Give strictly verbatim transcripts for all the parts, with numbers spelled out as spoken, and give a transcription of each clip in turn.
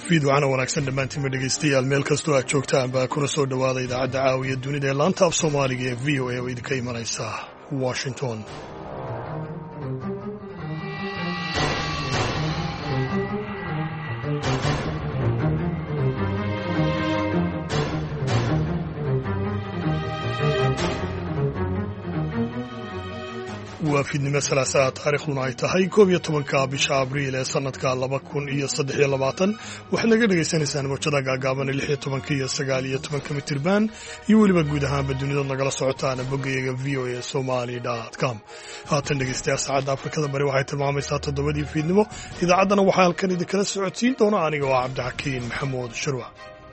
fiidwacana wanaagsan dhammaantiinba dhegaystayaal meel kastoo aad joogtaan baa kuna soo dhowaada idaacadda caawiya dunida ee laanta af soomaaliga ee v o a oo idinka imanaysa washington. waa fiidnimo salaasaa taariikhduna ay tahay koob iyo tobanka bisha abriil ee sanadka laba kun iyo saddex iyo labaatan waxaad naga dhagaysanaysaan mawjada gaagaaban lix iyo tobanka iyo sagaal iyo tobanka mitirban iyo weliba guud ahaanba dunidood nagala socotaan boggayaga v o a somali dot com. haatan dhegaystayaal saacadda afrikada bari waxay tilmaamaysaa toddobadii fiidnimo. idaacaddana waxaa halkan idinkala socodsiin doona aniga oo cabdixakiin maxamuud shirwac.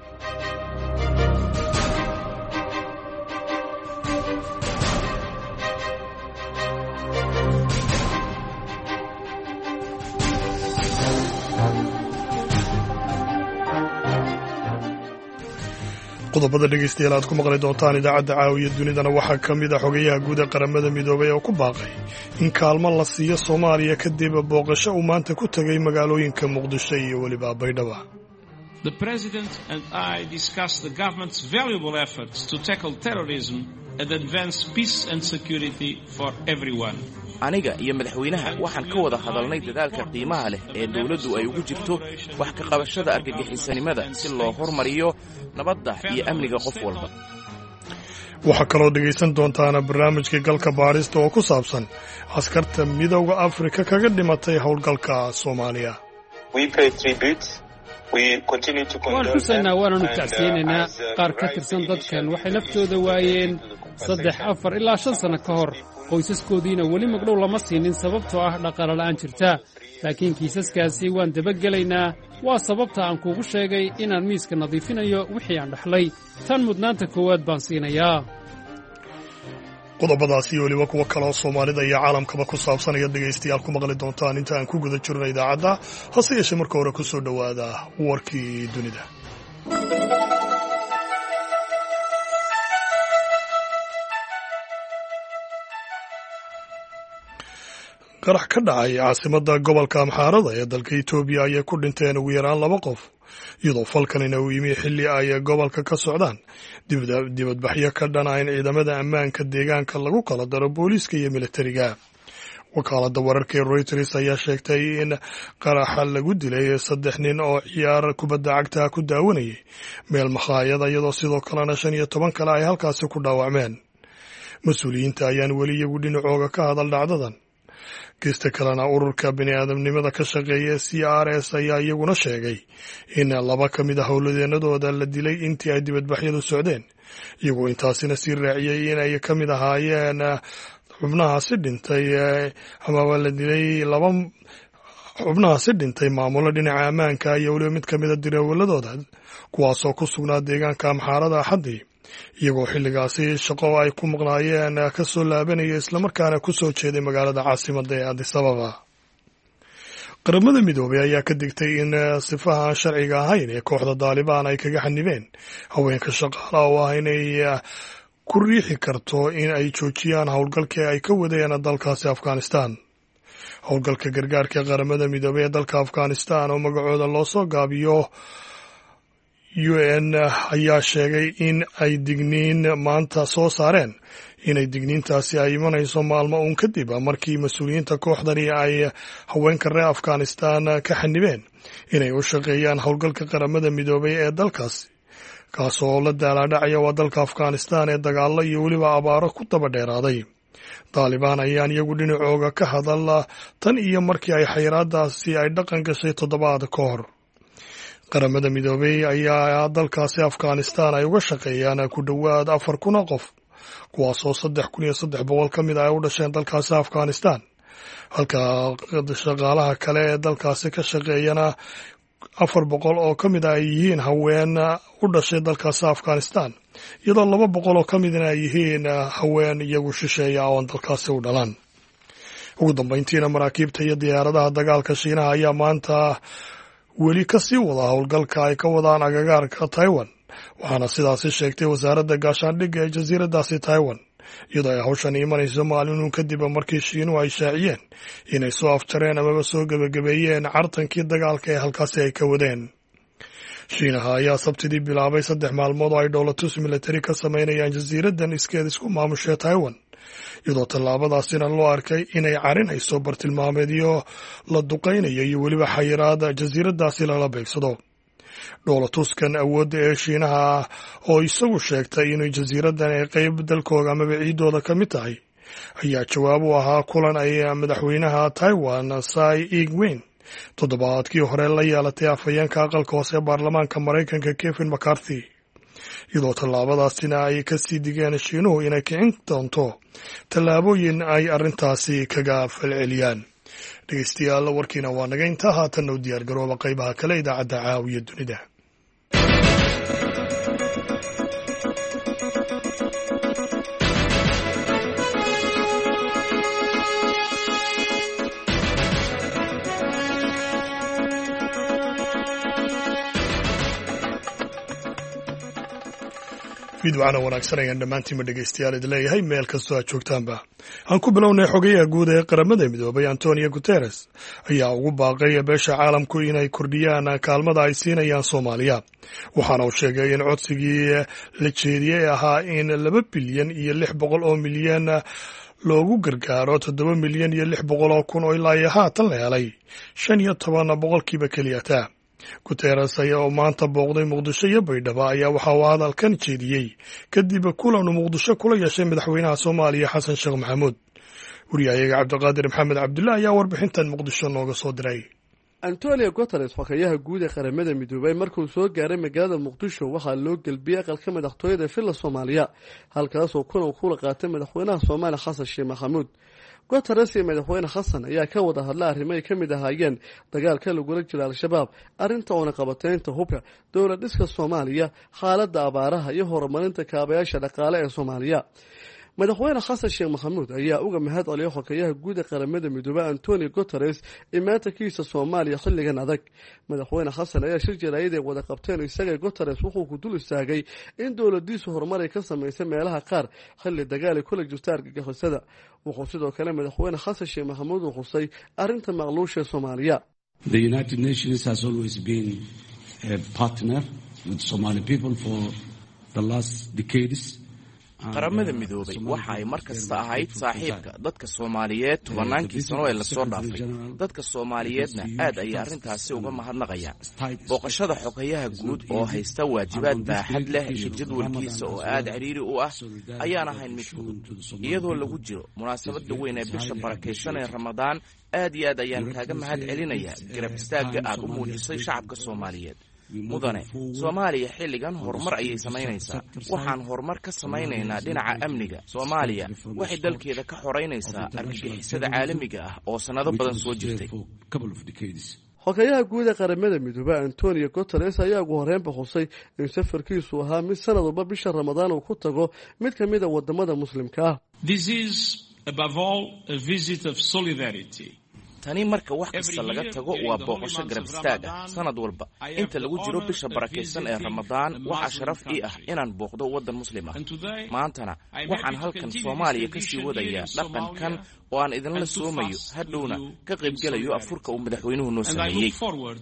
qodobada dhegaystayaal aad ku maqli doontaan idaacadda caawiya dunidana waxaa ka mid a xogayaha guud ee qaramada midoobay oo ku baaqay in kaalmo la siiyo soomaaliya kadib booqasho uu maanta ku tegay magaalooyinka muqdisho iyo weliba baydhaba. The President and I discussed the government's valuable efforts to tackle terrorism and advance peace and security for everyone. aniga iyo madaxweynaha waxaan ka wada hadalnay dadaalka qiimaha leh ee dawladdu ay ugu jirto wax ka qabashada argagixisanimada si loo hormariyo nabadda iyo amniga qof walba. waxaa kaloo dhegaysan doontaana barnaamijkii galka baarista oo ku saabsan askarta midowda afrika kaga dhimatay howlgalka soomaaliya. waan xusaynaa waananu tacsiinaynaa qaar ka tirsan dadkan waxay naftooda waayeen saddex afar ilaa shan sanno ka hor. qoysaskoodiina weli magdhow lama siinin sababtoo ah dhaqaalola'aan jirta, laakiin kiisaskaasi waan dabagelaynaa. waa sababta aan kuugu sheegay inaan miiska nadiifinayo wixii aan dhaxlay. tan mudnaanta koowaad baan siinayaa. qodobadaas iyo weliba kuwo kaleoo soomaalida iyo caalamkaba ku saabsan ayaad dhegaystayaal ku maqli doontaan inta aan ku guda jirno idaacadda. hase yeeshee marka hore ku soo dhowaada warkii dunida. qarax ka dhacay caasimadda gobolka amxaarada ee dalka etoobiya ayay ku dhinteen ugu yaraan laba qof, iyadoo falkanina uu yimi xilli ay gobolka ka socdaan dibadbaxyo ka dhana in ciidamada ammaanka deegaanka lagu kala daro booliiska iyo militariga. wakaaladda wararka ee Reuters ayaa sheegtay in qaraxa lagu dilay saddex nin oo ciyaar kubadda cagta ku daawanayay meel makhaayada, iyadoo sidoo kalena shan iyo toban kale ay halkaasi ku dhaawacmeen. mas-uuliyiinta ayaan weli iyagu dhinacooga ka hadal dhacdadan. geesta kalena ururka bini'aadamnimada ka shaqeeya c r s ayaa iyaguna sheegay in laba ka mid a howladeennadooda la dilay intii ay dibadbaxyadu socdeen, iyagoo intaasina sii raaciyey inay ka mid ahaayeen xubnahaasi dhintay amaba la dilay laba xubnahaasi dhintay maamulo dhinaca ammaanka iyo weliba mid ka mid a direewaladooda kuwaasoo ku sugnaa deegaanka amxaarada axaddii, iyagoo xilligaasi shaqo ay ku maqnaayeen ka soo laabanaya islamarkaana ku soo jeeday magaalada caasimadda ee addis ababa. qaramada midoobay ayaa ka digtay in sifaha aan sharciga ahayn ee kooxda daalibaan ay kaga xanibeen haweenka shaqaalaha oo ah inay ku riixi karto in ay joojiyaan howlgalkii ay ka wadeen dalkaasi afghanistan. howlgalka gargaarka ee qaramada midoobay ee dalka afghanistan oo magacooda loo soo gaabiyo u n ayaa sheegay in ay digniin maanta soo saareen inay digniintaasi ay imanayso maalmo uun kadib markii mas-uuliyiinta kooxdani ay haweenka reer afghanistan ka xanibeen inay u shaqeeyaan howlgalka qaramada midoobay ee dalkaasi, kaasoo la daalaadhacaya waa dalka afghanistan ee dagaallo iyo weliba abaaro ku daba dheeraaday. daalibaan ayaan iyagu dhinacooga ka hadal tan iyo markii ay xayiraadaasi ay dhaqan gashay toddobaad ka hor. qaramada midoobey ayaa dalkaasi afghanistan ay uga shaqeeyaan ku dhowaad afar kun oo qof, kuwaasoo saddex kun iyo saddex boqol ka mid a ay u dhasheen dalkaasi afghanistan, halka shaqaalaha kale ee dalkaasi ka shaqeeyana afar boqol oo ka mid a ay yihiin haween u dhashay dalkaasi afghanistan, iyadoo laba boqol oo ka midna ay yihiin haween iyagu shisheeya oon dalkaasi u dhalan. ugu dambayntiina maraakiibta iyo diyaaradaha dagaalka shiinaha ayaa maanta weli ka sii wada howlgalka ay ka wadaan agagaarka Taiwan, waxaana sidaasi sheegtay wasaaradda gaashaandhigga ee jasiiraddaasi Taiwan, iyadoo ay hawshan imanayso maalinun kadib markii shiinuhu ay shaaciyeen inay soo afjareen amaba soo gebagabeeyeen cartankii dagaalka ee halkaasi ay ka wadeen. shiinaha ayaa sabtidii bilaabay saddex maalmood oo ay dhoolatus militari ka samaynayaan jasiiraddan iskeed isku maamushee taiwan iyadoo tallaabadaasina loo arkay inay carinayso bartilmaameedyo la duqaynayo iyo weliba xayiraada jasiiraddaasi lala beegsado. dhoolatuskan awoodda ee shiinaha ah oo isagu sheegtay inay jasiiraddan ay qayb dalkooda amaba ciidooda ka mid tahay ayaa jawaab u ahaa kulan ay madaxweynaha Taiwan Tsai Ing-wen toddobaadkii hore la yeelatay afhayeenka aqalka hoose ee baarlamaanka Maraykanka Kevin McCarthy iyadoo tallaabadaasina ay ka sii digeen shiinuhu inay kicin doonto tallaabooyin ay arrintaasi kaga falceliyaan. dhegeystayaal warkiina waa naga intaa haatanna u diyaar garooba qaybaha kale idaacadda caawiya dunida. fiidwacana wanaagsan ayaan dhammaantiinba dhegaystayaal idin leeyahay meel kastoo aad joogtaanba. aan ku bilownay xogayaha guud ee qaramada midoobay Antonio Guterres ayaa ugu baaqay beesha caalamku inay kordhiyaan kaalmada ay siinayaan Soomaaliya. waxaana uu sheegay in codsigii la jeediyey ahaa in laba bilyan iyo lix boqol oo milyan loogu gargaaro toddoba milyan iyo lix boqol oo kun oo ilaa iyo haatan la helay shan iyo toban boqolkiiba keliyata. Guterres ayaa oo maanta booqday Muqdisho iyo Baydhabo ayaa waxa uu hadalkan jeediyey kadib kulan uu Muqdisho kula yeeshay madaxweynaha Soomaaliya Xasan Sheekh Maxamuud. wariyahayaga Cabdiqaadir Maxamed Cabdulla ayaa warbixintan Muqdisho nooga soo diray. Antonio Guterres xogayaha guud ee qaramada midoobay markuu soo gaaray magaalada Muqdisho waxaa loo galbiyay aqalka madaxtooyada Villa Soomaaliya halkaas oo kulan kula qaatay madaxweynaha Soomaaliya Xasan Sheekh Maxamuud. Guterres iyo madaxweyne Xasan ayaa ka wada hadlay arrimo ay ka mid ahaayeen dagaalka lagula jiro Al-Shabaab, arrinta oo naqabateynta hubka, dowlad dhiska Soomaaliya, xaaladda abaaraha iyo horumarinta kaabayaasha dhaqaale ee Soomaaliya. madaxweyne Xasan Sheekh Maxamuud ayaa uga mahad celiyay xogayaha guud ee qaramada midoobay Antonio Guterres imaankiisa Soomaaliya xilligan adag. madaxweyne Xasan ayaa shir jaraa'id ay wada qabteen isaga Guterres wuxuu ku dul istaagay in dowladiisu horumar ay ka sameysay meelaha qaar xilli dagaal ay kula jirto argagixisada. wuxuu sidoo kale madaxweyne Xasan Sheekh Maxamuud uu xusay arrinta maqluusha Soomaaliya. The United Nations has always been a partner with Somali people for the last decades. qaramada midoobay waxa ay mar kasta ahayd saaxiibka dadka Soomaaliyeed tobannaankii sano ee la soo dhaafay. dadka Soomaaliyeedna aad ay arrintaasi uga mahadnaqayaan. booqashada xogayaha guud oo haysta waajibaad baaxad leh iyo jadwalkiisa oo aad ciriiri u ah ayaan ahayn mid fudud. iyadoo lagu jiro munaasabada weyn ee bisha barakeysan ee Ramadaan, aad iyo aad ayaan kaaga mahad celinayaa garab istaagga aad u muujisay shacabka Soomaaliyeed. mudane Soomaaliya xilligan horumar ayay samaynaysaa. waxaan horumar ka samaynaynaa dhinaca amniga. Soomaaliya waxay dalkeeda ka xoreynaysaa argagixisada caalamiga ah oo sanado badan soo jirtay. xogayaha guud ee qaramada midoobay Antonio Guterres ayaa ugu horreynba xusay in safarkiisu ahaa mid sanad walba bisha Ramadaan uu ku tago mid ka mid ah wadamada muslimka ah. This is above all a visit of solidarity. tani marka wax kasta laga tago waa booqasho garab istaag ah sanad walba. inta lagu jiro bisha barakeysan ee Ramadaan waxaa sharaf ii ah inaan booqdo wadan muslim ah. maantana waxaan halkan Soomaaliya ka sii wadayaa dhaqankan oo aan idinla soomayo hadhowna ka qaybgalayo afurka uu madaxweynuhu noo sameeyay.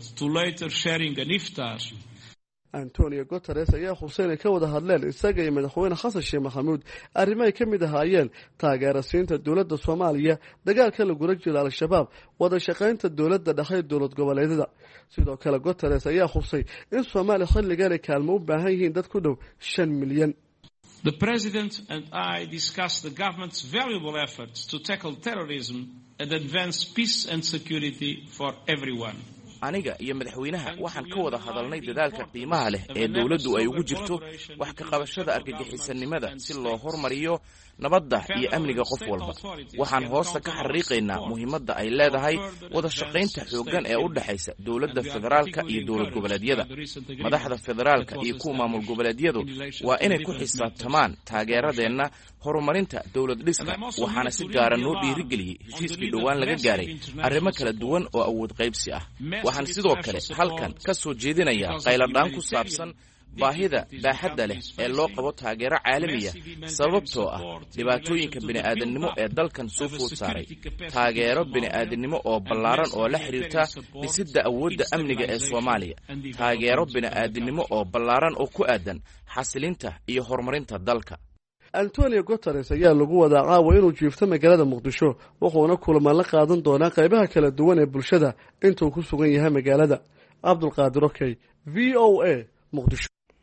Antonio Guterres ayaa xuseen ka wada hadleen isaga iyo madaxweyne Xasan Sheekh Maxamuud arrimo ay ka mid ahaayeen taageerasiinta dowladda Soomaaliya, dagaalka lagula jiro Al-Shabaab, wada shaqaynta dowladda dhexe iyo dowlad goboleedyada. sidoo kale Guterres ayaa xusay in Soomaaliya xilligan ay kaalmo u baahan yihiin dad ku dhow shan milyan. The President and I discussed the government's valuable efforts to tackle terrorism and advance peace and security for everyone. aniga iyo madaxweynaha waxaan ka wada hadalnay dadaalka qiimaha leh ee dawladdu ay ugu jirto wax ka qabashada argagixisanimada si loo hormariyo nabadda iyo amniga qof walba. waxaan hoosta ka xariiqaynaa muhiimadda ay leedahay wada shaqaynta xooggan ee u dhaxaysa dawladda federaalka iyo dawlad goboleedyada. madaxda federaalka iyo kuwa maamul goboleedyadu waa inay ku xisaabtamaan taageeradeenna horumarinta dawlad dhiska. waxaana si gaara noo dhiirigeliyey heshiiskii dhowaan laga gaaray arrimo kala duwan oo awood qaybsi ah. waxaan sidoo kale halkan ka soo jeedinayaa qayladhaan ku saabsan baahida baaxadda leh ee loo qabo taageero caalamiya sababtoo ah dhibaatooyinka bini'aadamnimo ee dalkan soo food saaray taageero bini'aadamnimo oo ballaaran oo la xidhiirta dhisidda awoodda amniga ee soomaaliya taageero bini'aadamnimo oo ballaaran oo ku aadan xasilinta iyo horumarinta dalka. antonio guteres ayaa lagu wadaa caawa inuu jiifto magaalada muqdisho wuxuuna kulamo la qaadan doonaa qaybaha kala duwan ee bulshada intuu ku sugan yahay magaalada. cabdulqaadir okey v o a muqdisho.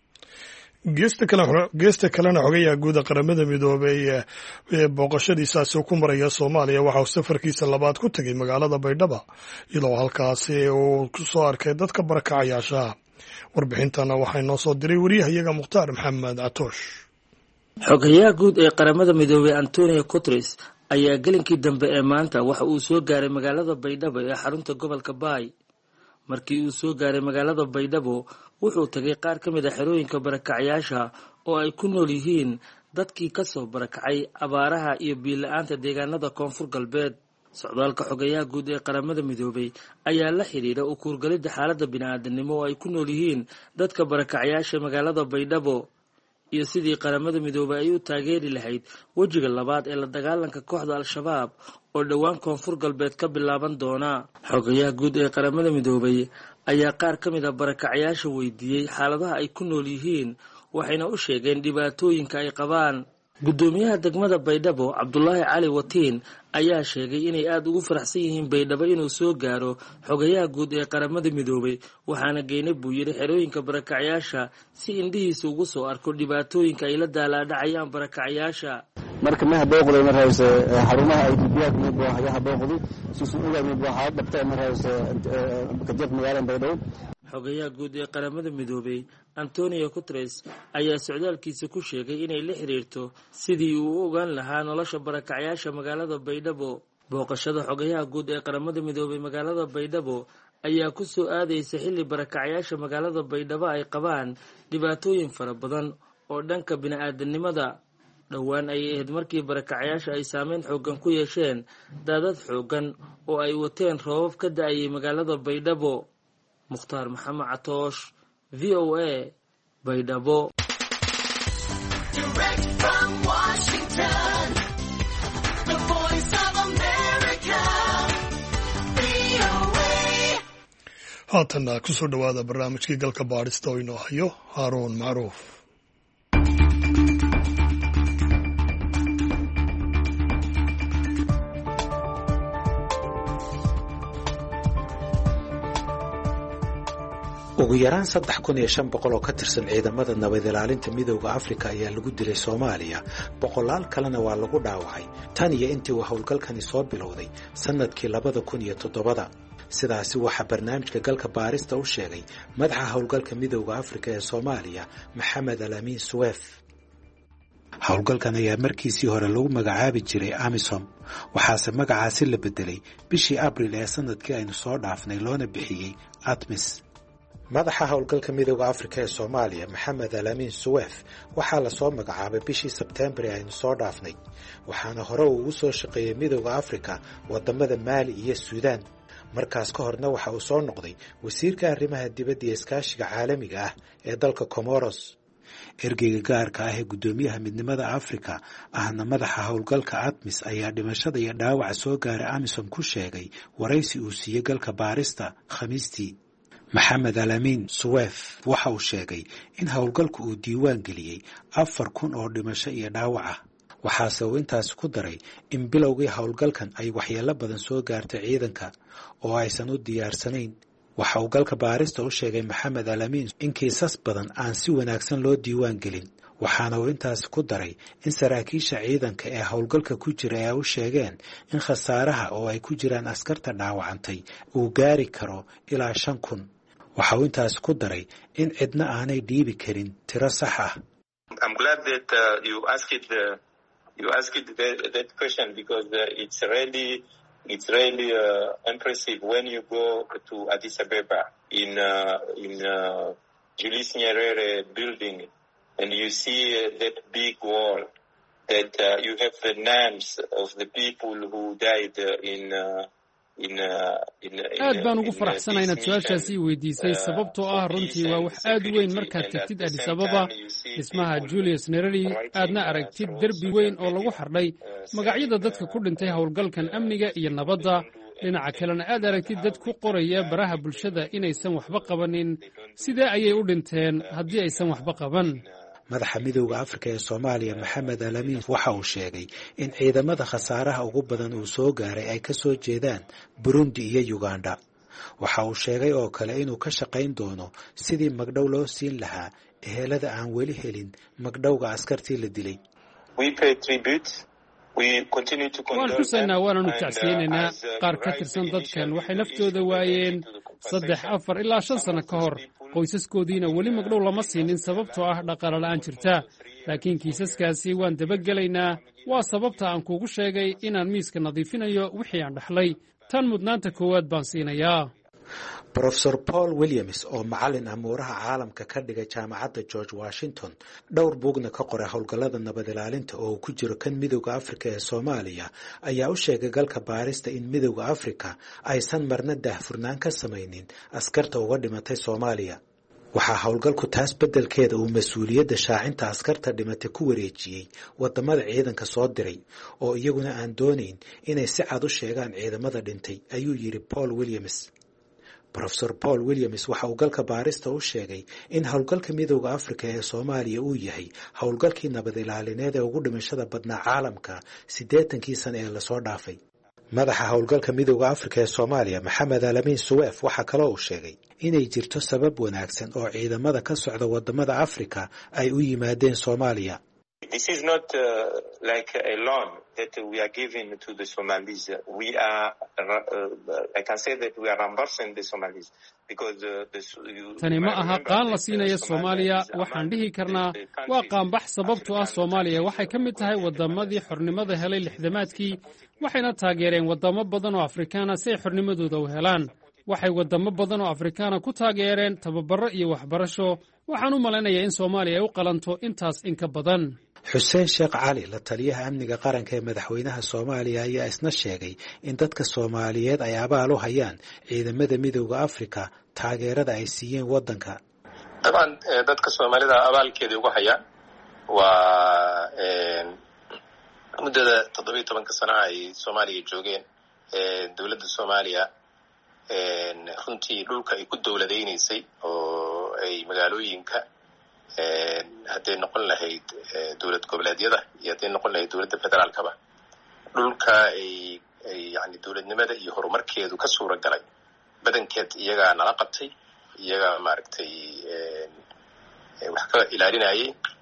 geesta kalena xogayaha guud qaramada midoobay ee booqashadiisaasi ku maraya soomaaliya waxa uu safarkiisa labaad ku tegay magaalada baydhabo iyadoo halkaasi uu ku soo arkay dadka barakacayaashaha. warbixintana waxay noo soo diray wariyahayaga mukhtaar maxamed catoosh. xogayaha guud ee qaramada midoobay antonio guteres ayaa gelinkii dambe ee maanta waxa uu soo gaaray magaalada baydhabo ee xarunta gobolka baay. markii uu soo gaaray magaalada baydhabo wuxuu tagay qaar ka mid a xerooyinka barakacayaasha oo ay ku nool yihiin dadkii kasoo barakacay abaaraha iyo biila-aanta deegaanada koonfur galbeed. socdaalka xogayaha guud ee qaramada midoobay ayaa la xidhiidha u kuurgalidda xaaladda bini-aadanimo oo ay ku nool yihiin dadka barakacayaasha magaalada baydhabo iyo sidii qaramada midoobay ay u taageeri lahayd wejiga labaad ee la dagaalanka kooxda al-shabaab oo dhowaan koonfur galbeed ka bilaaban doona. xogayaha guud ee qaramada midoobay ayaa qaar ka mid a barakacayaasha weydiiyey xaaladaha ay ku nool yihiin waxayna u sheegeen dhibaatooyinka ay qabaan. guddoomiyaha degmada baydhabo cabdulaahi cali watiin ayaa sheegay inay aada ugu faraxsan yihiin baydhabo inuu soo gaaro xogayaha guud ee qaramada midoobay waxaana geynay buu yidhi xerooyinka barakacayaasha si indhihiisa ugu soo arko dhibaatooyinka ay la daalaadhacayaan barakacayaasha. marka ma habooqday marayse xarumaha ay dibiyaad mid baa haga habooqday suusu uga mid baa haad dhabtay marayse kadib magaalada baydhabo. xogayaha guud ee qaramada midoobay antonio guteres ayaa socdaalkiisa ku sheegay inay la xiriirto sidii uu u ogaan lahaa nolosha barakacayaasha magaalada baydhabo. booqashada xogayaha guud ee qaramada midoobay magaalada baydhabo ayaa ku soo aadaysa xilli barakacayaasha magaalada baydhabo ay qabaan dhibaatooyin fara badan oo dhanka bini-aadanimada. dhowaan ayay ahayd markii barakacayaasha ay saameyn xoogan ku yeesheen daadad xoogan oo ay wateen roobab ka da-ayay magaalada baydhabo. mukhtaar maxamed catoosh v o a baydhabo. haatanna kusoo dhowaada barnaamijkii galka baadhista oo inoo hayo haaruun macruuf. ugu yaraan saddex kun iyo shan boqol oo ka tirsan ciidamada nabad ilaalinta midooda afrika ayaa lagu dilay soomaaliya boqolaal kalena waa lagu dhaawacay tan iyo intii uu howlgalkani soo bilowday sannadkii labada kun iyo toddobada. sidaasi waxaa barnaamijka galka baarista u sheegay madaxa howlgalka midooda afrika ee soomaaliya maxamed alaamiin suweef. howlgalkan ayaa markiisii hore lagu magacaabi jiray amisom waxaase magacaasi la bedelay bishii abril ee sanadkii aynu soo dhaafnay loona bixiyey atmis. madaxa howlgalka midooda afrika ee soomaaliya maxamed alaamiin suweef waxaa lasoo magacaabay bishii sebtembar ee aynu soo dhaafnay waxaana hore uu ugu soo shaqeeyey midooda afrika wadamada maali iyo suudaan. markaas ka horna waxa uu soo noqday wasiirka arrimaha dibadda iyo iskaashiga caalamiga ah ee dalka comoros. ergeyga gaarka ah ee guddoomiyaha midnimada afrika ahna madaxa howlgalka atmis ayaa dhimashada iyo dhaawaca soo gaaray amisom ku sheegay waraysi uu siiyey galka baarista khamiistii. maxamed alaamiin suweef waxa uu sheegay in howlgalku uu diiwaan geliyey afar kun oo dhimasho iyo dhaawac ah. waxaase uu intaasi ku daray in bilowgii howlgalkan ay waxyeello badan soo gaartay ciidanka oo aysan u diyaarsanayn. waxa uu galka baarista u sheegay maxamed alaamiin in kiisas badan aan si wanaagsan loo diiwaan gelin waxaana uu intaasi ku daray in saraakiisha ciidanka ee howlgalka ku jira ay u sheegeen in khasaaraha oo ay ku jiraan askarta dhaawacantay uu gaari karo ilaa shan kun. waxa uu intaasi ku daray in cidna aanay dhiibi karin tiro sax ah. You asked that, that question because uh, it's really it's really uh, impressive when you go to Addis Ababa in uh, in uh, Julius Nyerere building and you see uh, that big wall that uh, you have the names of the people who died uh, in uh, aad baan ugu faraxsanahay inaad su-aashaasi i weydiisay sababtoo ah runtii waa wax aad u weyn markaad tegtid addis ababa dhismaha julius nereri aadna aragtid derbi weyn oo lagu xardhay magacyada dadka ku dhintay howlgalkan amniga iyo nabadda dhinaca kalena aad aragtid dad ku qoraya baraha bulshada inaysan waxba qabanin sidee ayay u dhinteen haddii aysan waxba qaban madaxa midowda afrika ee soomaaliya maxamed alamin waxa uu sheegay in ciidamada khasaaraha ugu badan uu soo gaaray ay ka soo jeedaan burundi iyo uganda waxa uu sheegay oo kale inuu ka shaqayn doono sidii magdhow loo siin lahaa ehelada aan weli helin magdhowga askartii la dilay waan xusaynaa waananu tacsiyeynaynaa qaar ka tirsan dadkan waxay naftooda waayeen saddex afar ilaa shan sanno ka hor qoysaskoodiina weli magdhow lama siinin sababtoo ah dhaqaale la'aan jirta laakiin kiisaskaasi waan dabagelaynaa waa sababta aan kuugu sheegay inaan miiska nadiifinayo wixii aan dhaxlay tan mudnaanta koowaad baan siinayaa rofesor paul williams oo macallin amuuraha caalamka ka dhigay jaamacadda george washington dhowr buugna ka qoray howlgallada nabad ilaalinta oo uu ku jiro kan midowda afrika ee soomaaliya ayaa u sheegay galka baarista in midowda afrika aysan marna daahfurnaan ka samaynin askarta uga dhimatay soomaaliya waxaa howlgalku taas beddelkeeda uu mas-uuliyadda shaacinta askarta dhimatay ku wareejiyey waddamada ciidanka soo diray oo iyaguna aan doonayn inay si cad u sheegaan ciidamada dhintay ayuu yidhi paul williams rofesor paul williams waxa uu galka baarista u sheegay in howlgalka midowda afrika ee soomaaliya uu yahay howlgalkii nabad ilaalineed ee ugu dhimashada badnaa caalamka siddeetankii sana ee lasoo dhaafay madaxa howlgalka midowda afrika ee soomaaliya maxamed alamin suweef waxaa kaloo uu sheegay inay jirto sabab wanaagsan oo ciidamada ka socda waddamada afrika ay u yimaadeen soomaaliya This is not uh, like a loan that we are giving to the Somalis. We are, uh, I can say that we are reimbursing the Somalis because uh, the, you, tani ma aha qaan la siinaya Soomaaliya waxaan dhihi karnaa waa qaanbax sababtoo ah Soomaaliya waxay ka mid tahay wadamadii xornimada helay lixdamaadkii waxayna taageereen wadamo badan oo Afrikaana si ay xornimadooda u helaan waxay wadamo badan oo Afrikaana ku taageereen tababaro iyo waxbarasho waxaan u maleynayaa in Soomaaliya ay u qalanto intaas in ka badan xuseen sheekh cali la taliyaha amniga qaranka ee madaxweynaha Soomaaliya ayaa isna sheegay in dadka Soomaaliyeed ay abaal u hayaan ciidamada midowda Afrika taageerada ay siiyeen wadanka taban dadka Soomaalida abaalkeeda ugu hayaan waa muddada toddoba iyo toban sano ay Soomaaliya joogeen dawladda Soomaaliya runtii dhulka ay ku dawladeynaysay oo ay magaalooyinka hadday noqon lahayd dawlad goboleedyada iyo hadday noqon lahayd dawladda federaalkaba dhulka ay ay yani dawladnimada iyo horumarkeedu ka suura galay badankeed iyagaa nala qabtay iyagaa maaragtay wax ka ilaalinayay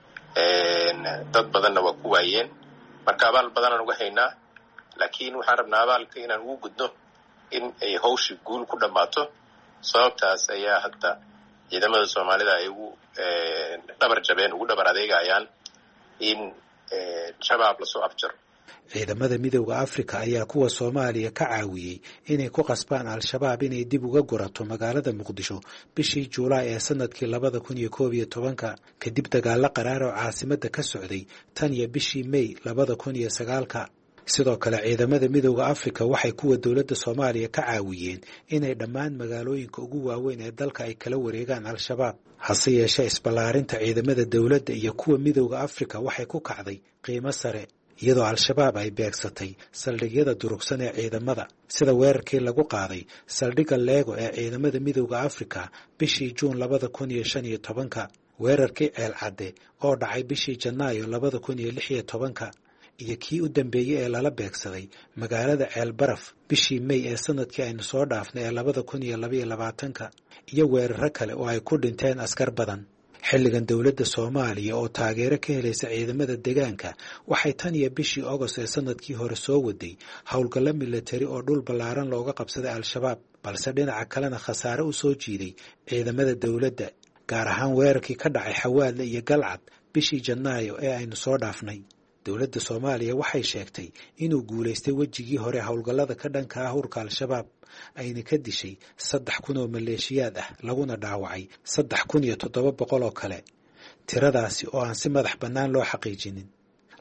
dad badanna waa ku waayeen marka abaal badanaan uga haynaa laakiin waxaan rabnaa abaalka inaan ugu gudno in ay hawshii guul ku dhammaato sababtaas ayaa hadda ciidamada Soomaalida ay ugu dhabar jabeen ugu dhabar adeegayaan in shabaab la soo afjaro ciidamada midowda Afrika ayaa kuwa Soomaaliya ka caawiyay inay ku qasbaan al-shabaab inay dib uga gurato magaalada Muqdisho bishii Juulaay ee sanadkii labada kun iyo koob iyo tobanka kadib dagaal qaraar oo caasimadda ka socday tan iyo bishii May labada kun iyo sagaalka sidoo kale ciidamada midowda Afrika waxay kuwa dawladda Soomaaliya ka caawiyeen inay dhammaan magaalooyinka ugu waaweyn ee dalka ay kala wareegaan al-shabaab hase yeeshee isballaarinta ciidamada dawladda iyo kuwa midowda Afrika waxay ku kacday qiimo sare iyadoo al-shabaab ay beegsatay saldhigyada durugsan ee ciidamada sida weerarkii lagu qaaday saldhigga Leego ee ciidamada midowda Afrika bishii Juun labada kun iyo shan iyo tobanka weerarkii Ceel Cadde oo dhacay bishii Janaayo labada kun iyo lix iyo tobanka iyo kii u dambeeyay ee lala beegsaday magaalada Ceel Baraf bishii May ee sanadkii aynu soo dhaafnay ee labada kun iyo laba iyo labaatanka iyo weeraro kale oo ay ku dhinteen askar badan xilligan dawladda Soomaaliya oo taageero ka helaysa ciidamada deegaanka waxay tan iyo bishii August ee sanadkii hore soo waday howlgallo military oo dhul ballaaran looga qabsaday al-shabaab balse dhinaca kalena khasaare u soo jiiday ciidamada dawladda gaar ahaan weerarkii ka dhacay Xawaadle iyo Galcad bishii Janaayo ee aynu soo dhaafnay dawladda Soomaaliya waxay sheegtay inuu guuleystay wajigii hore howlgallada ka dhanka ah urka al-shabaab ayna ka dishay saddex kun oo maleeshiyaad ah laguna dhaawacay saddex kun iyo toddoba boqol oo kale tiradaasi oo aan si madax bannaan loo xaqiijinin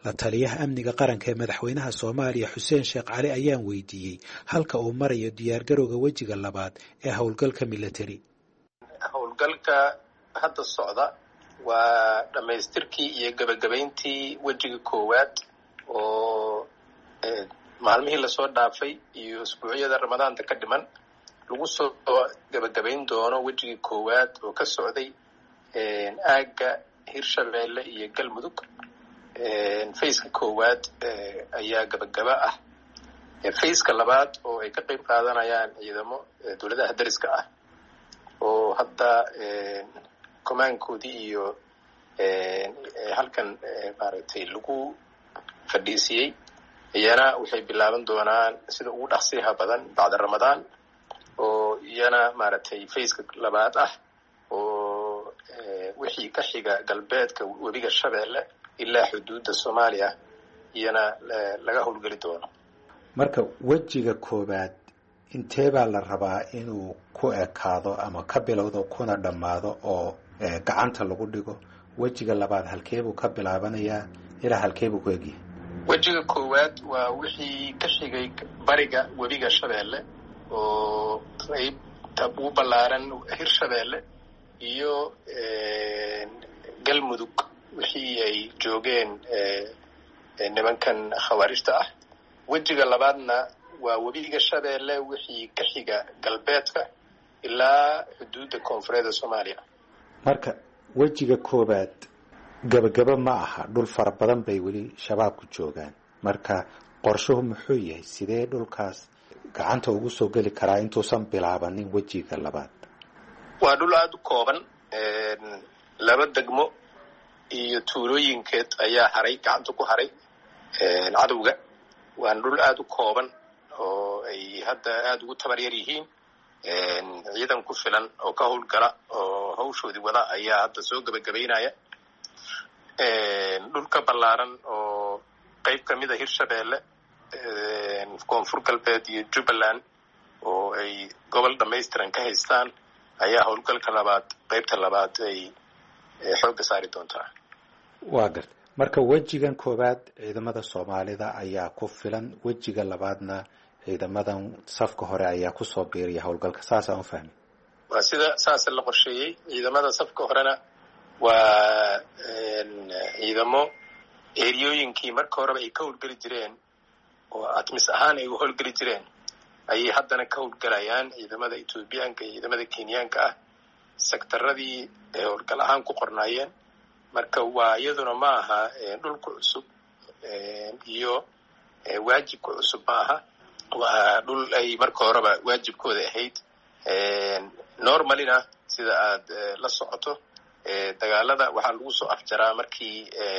la taliyaha amniga qaranka ee madaxweynaha soomaaliya xuseen sheekh cali ayaan weydiiyey halka uu marayo diyaargarowga wejiga labaad ee howlgalka military. howlgalka hadda socda waa dhammaystirkii iyo gabagabayntii wejiga koowaad oo maalmihii lasoo dhaafay iyo usbuucyada ramadaanta ka dhiman lagu soo gabagabayn doono wejigii koowaad oo ka socday aagga hirshabeelle iyo galmudug. fayska koowaad ayaa gabagaba ah. fayska labaad oo ay ka qayb qaadanayaan ciidamo dowladaha dariska ah oo hadda komaankoodii iyo halkan maaragtay lagu fadhiisiyey iyana waxay bilaaban doonaan sida ugu dhaqsiyaha badan bacda ramadaan oo iyana maaragtay fayska labaad ah oo wixii ka xiga galbeedka webiga shabeelle ilaa xuduudda soomaaliya iyana laga howlgeli doono. marka wejiga koowaad intee baa la rabaa inuu ku ekaado ama ka bilowdo kuna dhammaado oo gacanta lagu dhigo? wejiga labaad halkeebuu ka bilaabanayaa ilaa halkeebuu ku egyahay? wejiga koowaad waa wixii ka xigay bariga webiga shabeelle oo qayb ugu ballaaran hirshabeelle iyo galmudug wixii ay joogeen nimankan khawaarijta ah. wejiga labaadna waa webiga shabeelle wixii ka xiga galbeedka ilaa xuduudda koonfureedda soomaaliya. marka wejiga koowaad gabagaba ma aha, dhul fara badan bay weli shabaabku joogaan. marka qorshuhu muxuu yahay? sidee dhulkaas gacanta ugu soo geli karaa intuusan bilaabanin wejiga labaad? waa dhul aada u kooban, laba degmo iyo tuulooyinkeed ayaa haray gacanta ku haray cadowga. waana dhul aada u kooban oo ay hadda aada ugu tabar yar yihiin. ciidan ku filan oo ka howlgala oo hawshoodii wada ayaa hadda soo gabagabaynaya. dhulka ballaaran oo qayb ka mid a hirshabeelle, koonfur galbeed iyo jubbaland oo ay gobol dhammaystiran ka haystaan ayaa howlgalka labaad qaybta labaad ay xoogga saari doontaa. waa garta. marka wejigan koowaad ciidamada soomaalida ayaa ku filan, wejiga labaadna ciidamadan safka hore ayaa kusoo biiriya howlgalka. saasaan u fahmay? waa sida saasa la qorsheeyey. ciidamada safka horena waa ciidamo eriyooyinkii marka horeba ay ka howlgeli jireen oo atmis ahaan ay u howlgeli jireen ayay haddana ka howlgalayaan. ciidamada etoobiyaanka iyo ciidamada kenyaanka ah sektaradii ay howlgal ahaan ku qornaayeen. marka waa iyaduna ma aha dhulku cusub iyo waajibka cusub ma aha. waa dhul ay marka horeba waajibkooda ahayd. normalina sida aad la socoto dagaalada waxaa lagu soo afjaraa markii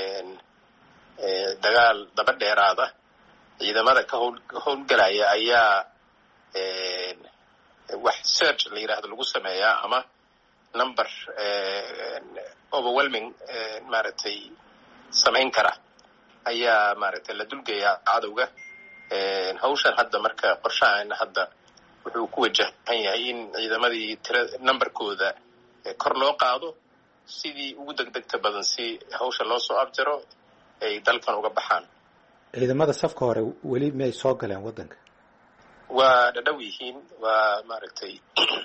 dagaal daba dheeraada ciidamada ka howlgalaya ayaa wax search la yidhaahdo lagu sameeyaa ama number overwhelming maaragtay samayn kara ayaa maaragtay la dulgeeyaa cadowga. hawshan hadda marka qorshahaana hadda wuxuu ku wajahan yahay in ciidamadii tira numberkooda kor loo qaado sidii ugu degdegta badan si hawsha loo soo abjaro ay dalkan uga baxaan. ciidamada safka hore weli miyay soo galeen waddanka? waa dhadhow yihiin. waa maaragtay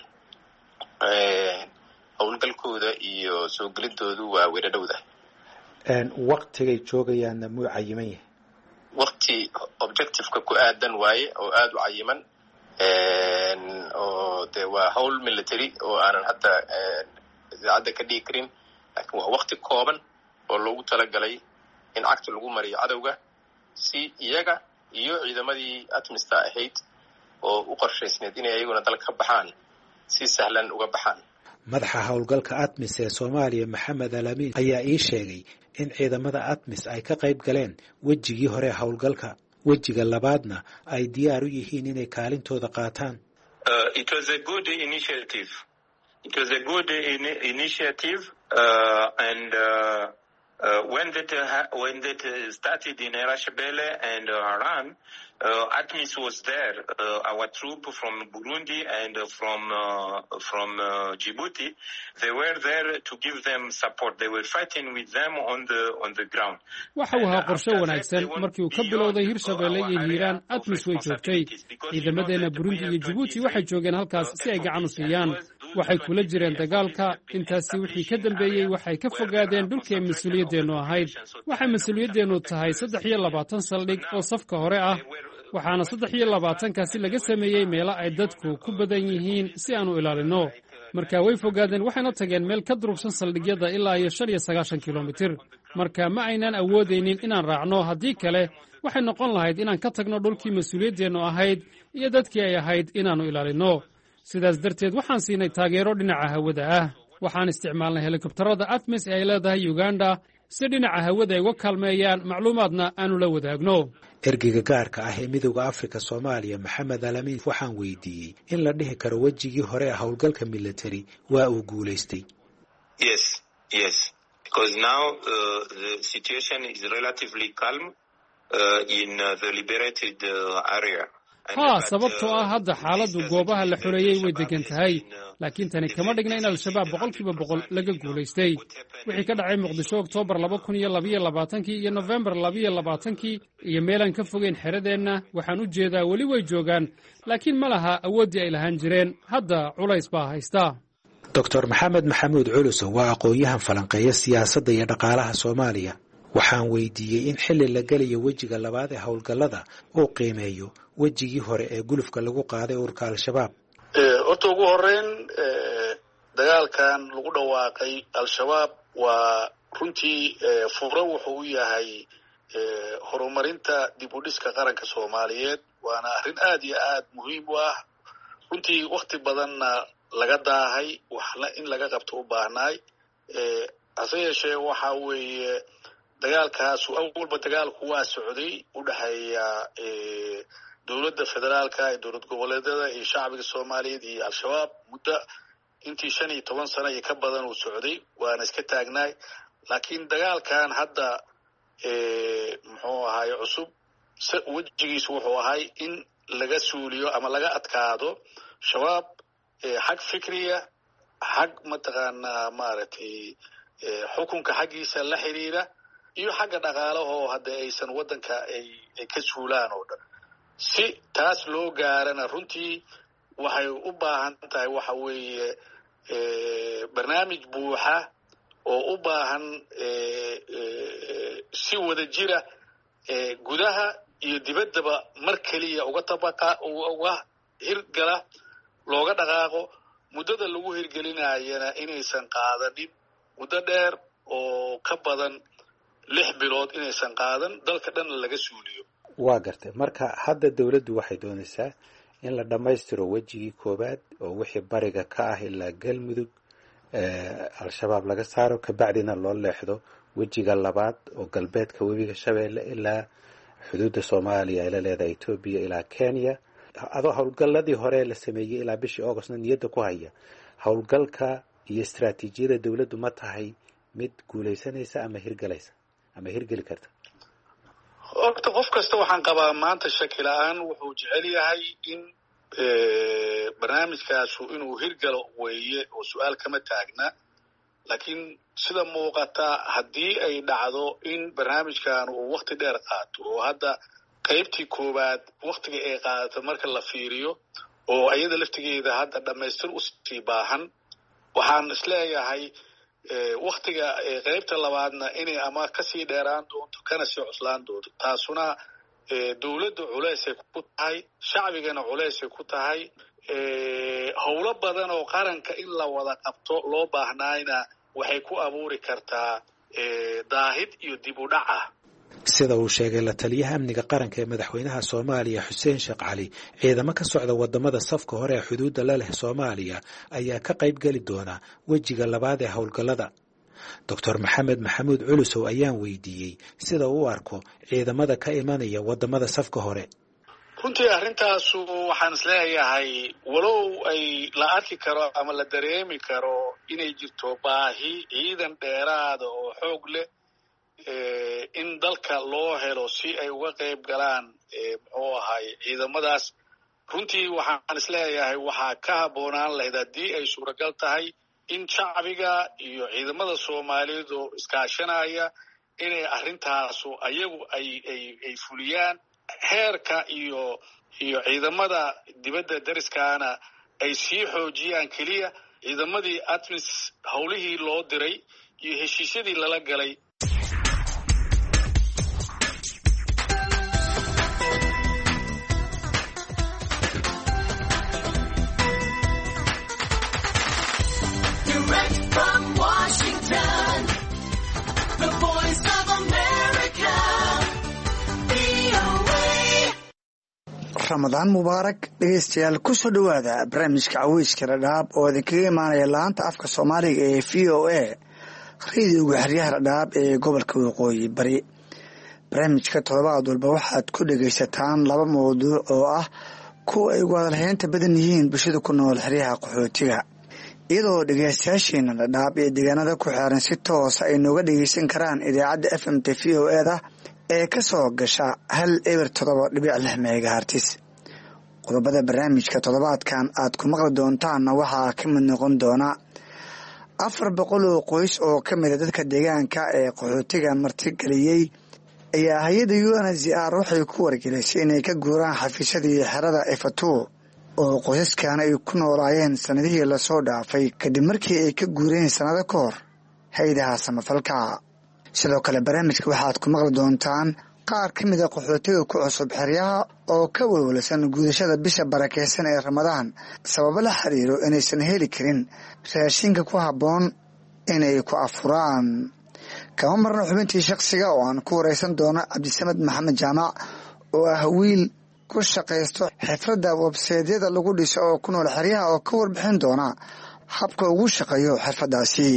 howlgalkooda iyo soo gelidoodu waa weydhadhowda. waktigay joogayaanna muu cayiman yahay? wakti objectiveka ku aadan waaye oo aada u cayiman. oo de waa howl military oo aanan hadda idaacadda ka dhigi karin, laakiin waa wakti kooban oo loogu talagalay in cagta lagu mariyo cadowga si iyaga iyo ciidamadii atmista ahayd oo u qorshaysneed inay iyaguna dalka ka baxaan si sahlan uga baxaan. madaxa howlgalka atmis ee soomaaliya maxamed alamin ayaa ii sheegay in ciidamada atmis ay ka qayb galeen wejigii hore howlgalka, wejiga labaadna ay diyaar u yihiin inay kaalintooda qaataan. It was a good initiative. It was a good in initiative uh, and uh, Uh, when that uh, when that uh, started in Erashbele and uh, Haran, uh, ATMIS was there. Uh, our troop from Burundi and uh, from uh, from uh, Djibouti, they were there to give them support. They were fighting with them on the on the ground. waxa uu ahaa qorshe wanaagsan markii uu ka bilowday hirshabeelle iyo hiiraan atmis way joogtay ciidamadeena burundi iyo jibuuti waxay joogeen halkaas si ay gacan u siiyaan waxay kula jireen dagaalka intaasi wixii ka dambeeyey waxay ka fogaadeen dhulkii ay mas-uuliyadeennu ahayd waxay mas-uuliyadeennu tahay saddex iyo labaatan saldhig oo safka hore ah waxaana saddex iyo labaatankaasi laga sameeyey meelo ay dadku ku badan yihiin si aanu ilaalinno marka way fogaadeen waxayna tageen meel ka durugsan saldhigyada ilaa iyo shan iyo sagaashan kilomitir marka ma aynaan awoodaynin inaan raacno haddii kale waxay noqon lahayd inaan ka tagno dhulkii mas-uuliyadeennu ahayd iyo dadkii ay ahayd inaannu ilaalinno sidaas darteed waxaan siinay taageero dhinaca hawada ah waxaan isticmaalnay helikobtarada atmis ee ay leedahay uganda si dhinaca hawada ay uga kaalmeeyaan macluumaadna aanu la wadaagno ergeyga gaarka ah ee midowda afrika soomaaliya maxamed alamin waxaan weydiiyey in la dhihi karo wejigii hore ee howlgalka military waa uu guulaystay yes yes because now uh, the situation is relatively calm uh, in uh, the liberated uh, area haa sababtoo ah hadda xaaladdu goobaha la xoreeyey way degan tahay laakiin tani kama dhigna in al-shabaab boqolkiiba boqol laga guulaystay wixii ka dhacay muqdisho oktoobar laba kun iyo labayo labaatankii iyo nofembar labayo labaatankii iyo meelaan ka fogeyn xeradeenna waxaan u jeedaa weli way joogaan laakiin ma laha awooddii ay lahaan jireen hadda culays baa haysta doctor maxamed maxamuud culusow waa aqoon-yahan falanqeeya siyaasadda iyo dhaqaalaha soomaaliya waxaan weydiiyey in xilli la gelayo wejiga labaad ee howlgallada uu qiimeeyo wejigii hore ee gulufka lagu qaaday ururka al-shabaab horta ugu horeyn dagaalkan lagu dhawaaqay al-shabaab waa runtii furo wuxuu u yahay horumarinta dib u dhiska qaranka soomaaliyeed waana arrin aad iyo aad muhiim u ah runtii wakti badanna laga daahay waxna in laga qabto u baahnaay hase yeeshee waxa weeye dagaalkaasu awalba dagaalku waa socday u dhexeeya dowladda federaalka ee dowlad goboleedyada iyo shacbiga soomaaliyeed iyo al-shabaab muddo intii shan iyo toban sano iyo ka badan uu socday waana iska taagnaay laakiin dagaalkan hadda muxuu ahaay cusub wejigiisu wuxuu ahay in laga suuliyo ama laga adkaado shabaab xag fikriya xag mataqaanaa maaragtay xukunka xaggiisa la xiriira iyo xagga dhaqaalahoo hadda aysan waddanka ay ay ka suulaan oo dhan si taas loo gaarana runtii waxay u baahan tahay waxa weeye barnaamij buuxa oo u baahan si wada jira gudaha iyo dibaddaba mar keliya uga tabaqa uga hirgala looga dhaqaaqo muddada lagu hirgelinayana inaysan qaadanin muddo dheer oo ka badan lix bilood inaysan qaadan dalka dhanna laga suuliyo waa gartay marka hadda dawladdu waxay doonaysaa in la dhammaystiro wejigii koowaad oo wixii bariga ka ah ilaa galmudug al-shabaab laga saaro kabacdina loo leexdo wejiga labaad oo galbeedka webiga shabeelle ilaa xuduudda soomaaliya ay la leedahay etoobiya ilaa kenya adoo howlgalladii hore la sameeyey ilaa bishii augustna niyadda ku haya howlgalka iyo istaraatiijiyada dawladdu ma tahay mid guulaysanaysa ama hirgalaysa ama hirgeli karta horta qof kasta waxaan qabaa maanta shaki la-aan wuxuu jecel yahay in barnaamijkaasu inuu hirgalo weeye oo su-aal kama taagna laakiin sida muuqata haddii ay dhacdo in barnaamijkan uu wakti dheer qaato oo hadda qaybtii koowaad waktiga ay qaadato marka la fiiriyo oo iyada laftigeeda hadda dhammaystir usii baahan waxaan isleeyahay waktiga qaybta labaadna inay ama kasii dheeraan doonto kana sii cuslaan doonto taasuna dawladda culeysay ku tahay shacbigana culeysay ku tahay howlo badan oo qaranka in la wada qabto loo baahnaayna waxay ku abuuri kartaa daahid iyo dib u dhac ah sida uu sheegay la taliyaha amniga qaranka ee madaxweynaha soomaaliya xuseen sheekh cali ciidamo ka socda wadamada safka hore ee xuduudda la leh soomaaliya ayaa ka qayb geli doona wejiga labaad ee howlgallada doctor maxamed maxamuud culusow ayaan weydiiyey sida uu arko ciidamada ka imanaya wadamada safka hore runtii arrintaasu waxaan isleeyahay walow ay la arki karo ama la dareemi karo inay jirto baahi ciidan dheeraada oo xoog leh in dalka loo helo si ay uga qayb galaan muxuu ahay ciidamadaas runtii waxaan isleeyahay waxaa ka habboonaan lahayd haddii ay suuragal tahay in shacbiga iyo ciidamada soomaaliyeed oo iskaashanaya inay arrintaasu ayagu ay ay ay fuliyaan heerka iyo iyo ciidamada dibadda dariskaana ay sii xoojiyaan keliya ciidamadii atmis howlihii loo diray iyo heshiisyadii lala galay. ramadaan mubaarak dhegeystayaal kusoo dhowaada barnaamijka caweyska dhadhaab oo idinkaga imaanaya laanta afka soomaaliga ee v o a radiyoga xeryaha dhadhaab ee gobolka waqooyi bari. barnaamijka todobaad walba waxaad ku dhegeysataan laba mawduuc oo ah kuwa ay ugu hadalhaynta badan yihiin bulshada ku nool xeryaha qaxootiga, iyadoo dhegeystayaasheena dhadhaab ee deegaanada ku xeeran si toosa ay nooga dhegeysan karaan idaacadda f m t v o e da ee ka soo gasha hal eber todoba dhibic lix megahartis. qodobada barnaamijka toddobaadkan aad ku maqli doontaanna waxaa ka mid noqon doona afar boqol oo qoys oo ka mida dadka deegaanka ee qaxootiga martigeliyey ayaa hay-adda u n h r waxay ku wargelisay inay ka guuraan xafiisyadii xerada efatu oo qoysaskan ay ku noolaayeen sanadihii lasoo dhaafay kadib markii ay ka guureen sanado ka hor hay-adaha samafalka. sidoo kale barnaamijka waxaad ku maqli doontaan qaar ka mida qaxootiga ku cusub xeryaha oo ka walwalsan guudashada bisha barakeysan ee ramadaan sababo la xiriiro inaysan heli karin raashinka ku habboon inay ku afuraan. kama marna xubintii shakhsiga oo aan ku wareysan doono cabdisamed maxamed jaamac oo ah wiil ku shaqaysto xirfadda websaydyada lagu dhiso oo ku nool xeryaha oo ka warbixin doona habka ugu shaqeeyo xirfaddaasi.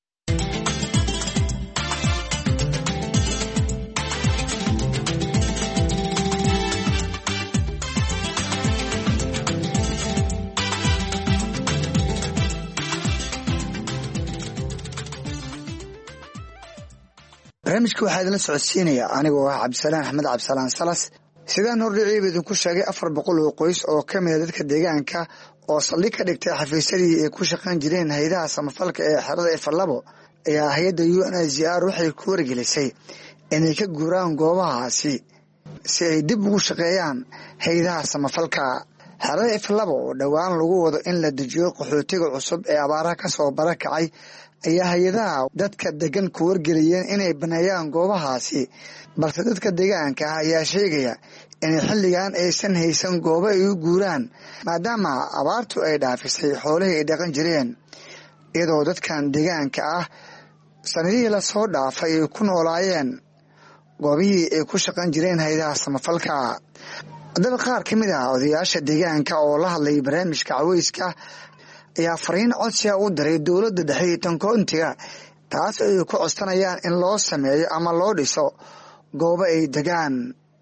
barnaamijka waxaa idinla socodsiinaya anigoo ah cabdisalaan axmed cabdisalaan salas. sidaan hordhiciiba idinku sheegay afar boqol oo qoys oo ka mida dadka deegaanka oo saldhig ka dhigtay xafiisyadii ay ku shaqayn jireen hay-adaha samafalka ee xerada efalabo ayaa hay-adda u n h r waxay ku wargelisay inay ka guuraan goobahaasi si ay dib ugu shaqeeyaan hay-adaha samafalka. xerada efalabo oo dhowaan lagu wado in la dejiyo qaxootiga cusub ee abaaraha kasoo barakacay ayaa hay-adaha dadka degan ku wargeliyeen inay baneeyaan goobahaasi, balse dadka deegaanka ah ayaa sheegaya inay xilligan aysan haysan goobo ay u guuraan maadaama abaartu ay dhaafisay xoolihii ay dhaqan jireen, iyadoo dadkan deegaanka ah sanadihii lasoo dhaafay ay ku noolaayeen goobihii ay ku shaqan jireen hay-adaha samafalka. haddaba qaar ka mid ah odayaasha deegaanka oo la hadlayay barnaamijka caweyska ayaa fariin codsiga u diray dowladda dhexe iyo tankoontiga taas ay ku codsanayaan in loo sameeyo ama loo dhiso goobo ay degaan.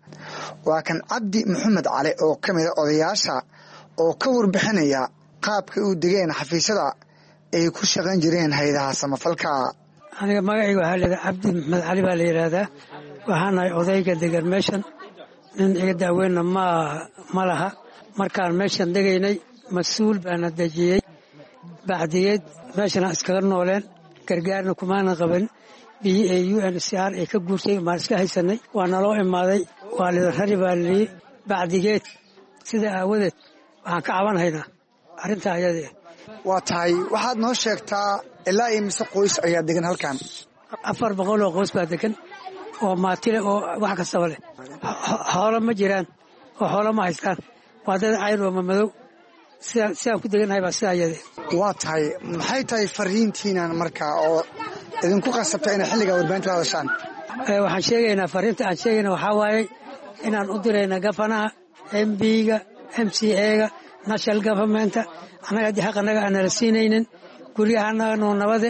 waa kan cabdi maxamed cali oo ka mida odayaasha oo ka warbixinaya qaabkay u degeen xafiisyada ay ku shaqan jireen hay-adaha samafalka. aniga magacayga waxaa layidhaha cabdi maxamed cali baa la yidhaahdaa. waxaanahay odayga degan meeshan, nin iga daaweynna ma ma laha. markaan meeshan degaynay mas-uul baana dejiyey, bacdiyeed meeshana iskaga nooleen, gargaarna kumaana qaban. b a u n c r ay ka guurtay maan iska haysanay, waa naloo imaaday, waa lidin rari baa lii bacdigeed. sida aawadeed waxaan ka cabanhaynaa arrintaa ayadee. waa tahay waxaad noo sheegtaa ilaa iyo mise qoys ayaa degan halkan? afar boqol oo qoys baa degan oo maatile oo wax kastaba leh. xoolo ma jiraan oo xoolo ma haystaan, waa dad cayr oo mamadow. sidaan ku degannahay baa sida ayadee. waa tahay maxay tahay fariintiinan markaa oo idinku qasabta inay xilligaa warbaahinta la hadashaan? waxaan sheegaynaa fariinta aan sheegayna waxaa waaye inaan u dirayna gafanaha, m b-ga, m c a-ga, national governmenta. annaga haddii xaq annaga aan nala siinaynin, guryaha annaga noo nabade.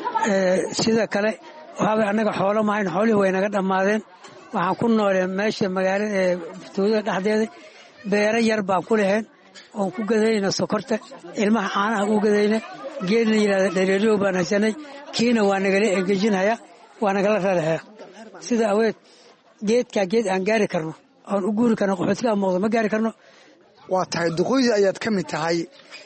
sida kale waxaabay annaga xoolo mahayn, xoolihii way naga dhammaadeen. waxaan ku nooleen meesha magaalada ee tuulada dhexdeeda, beero yar baan ku leheen oon ku gadayna sokorta, ilmaha caanaha u gadayna. geed la yidhahda dhareeryow baan haysanay, kiina waa nagala engejinhaya, waa nagala rarahaya. sida aweed geedkaa geed aan gaari karno oon u guuri karno qaxootiga muuqdo ma gaari karno. waa tahay duqoydii ayaad ka mid tahay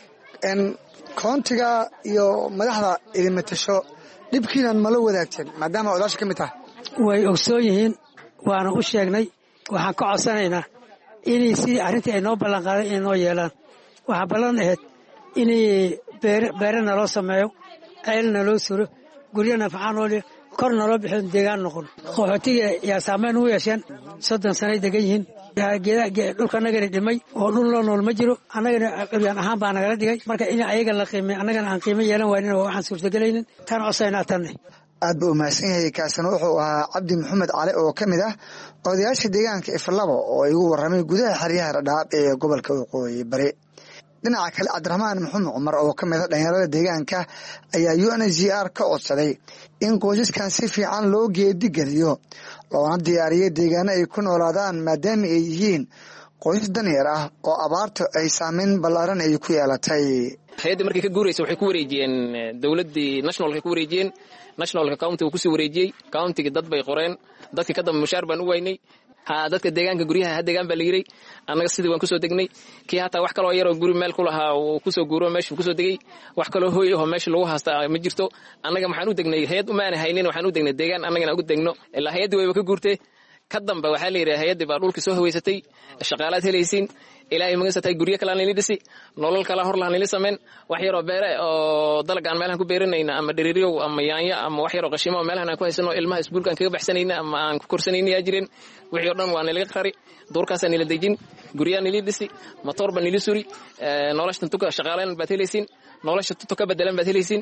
n koontiga iyo madaxda idinma tasho dhibkiinan mala wadaagteen maadaama odaasha ka mid tahay. way ogsoon yihiin waana u sheegnay waxaan ka codsanaynaa inay sidii arrintii ay noo ballan qaaday inay noo yeelaan. waxaa ballan ahayd inay beere naloo sameeyo ceel naloo suro guryo nafacaan oo leh kor naloo bixiyo deegaan noqon. qaxootiga yaa saameyn u yeesheen soddon sanay degan yihiin dhulkanagana dhimay oo dhul loo nool ma jiro annagana curyaan ahaan baa nagala dhigay marka in ayaga la qiimay annagana aan qiimo yeelan waynin waa waxaan suurtagelaynin tan cosaynaa tanne. aad buu umahadsan yahay kaasina wuxuu ahaa cabdi maxamed cali oo ka mid ah odayaasha deegaanka iflabo oo igu warramay gudaha xeryaha dhadhaab ee gobolka waqooyi bari. dhinaca kale cabdiraxmaan maxamed cumar oo ka mid a dhalinyarada deegaanka ayaa u n h r ka codsaday in qoysaskan si fiican loo geedigeliyo loona diyaariyo deegaano ay ku noolaadaan maadaama ay yihiin qoysas danyar ah oo abaarta ay saameyn ballaaran ay ku yeelatay. hay-adda markay ka guuraysa waxay ku wareejiyeen dowladdii nationalka ku wareejiyeen nationalka countiga kusii wareejiyey countiga dad bay qoreen dadkii ka dambe mushaar baan u waynay ha dadka deegaanka guryaha ha deegaan baa la yiray annaga sidii waan kusoo degnay kii hataa wax kaloo yaroo guri meel ku lahaa uu kusoo guuro meesha kusoo degay wax kaloo hooy ahoo meesha lagu haastaa ma jirto annaga maxaan u degnay hay-ad umaana haynin waxaan u degnay deegaan annagana ugu degno ilaa hay-addii wayba ka guurtee ka dambe waxaa la yidhaha hay-addii baa dhulkii soo haweysatay shaqaalaad helaysiin ilaahay magansatay guryo kalaa nili dhisi nolol kalaa hor laha nili samayn wax yaroo beere oo dalag aan meelahan ku beeranayna ama dheriiryow ama yaanyo ama wax yaroo qashimo meelahan aan ku haysano ilmaha iskuulka aan kaga baxsanayna ama aan ku korsanayna yaa jireen wixii oo dhan waa niliga qari duurkaasaa nila dejin guryaa nili dhisi matoorba nili suri nolosha tuka shaqaalayn baad helaysiin nolosha tuto ka bedelan baad helaysiin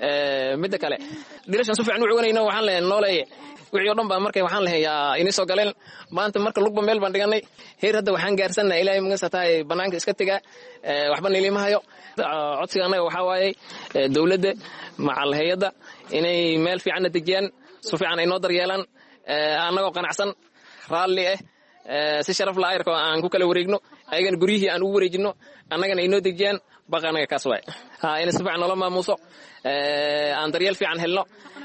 midda kale dhilashan si fiican u coganayno waxaan leeyahay nooleeye wixii oo dhan baa markay waxaan lahay yaa inii soo galeen maanta marka lugba meel baan dhiganay heer hadda waxaan gaarsannahay ilaahay magansatahay bannaanka iska tegaa waxba niliima hayo codsiga annaga waxaa waayey dowladda macal hay-adda inay meel fiicanna dejiyaan si fiican ay noo daryeelaan annagoo qanacsan raalli ah si sharaf la ayarko aan ku kala wareegno ayagana guryihii aan ugu wareejino annagana ay noo dejiyaan baqa annaga kaas waay ha ina si fiican noola maamuuso aan daryeel fiican helno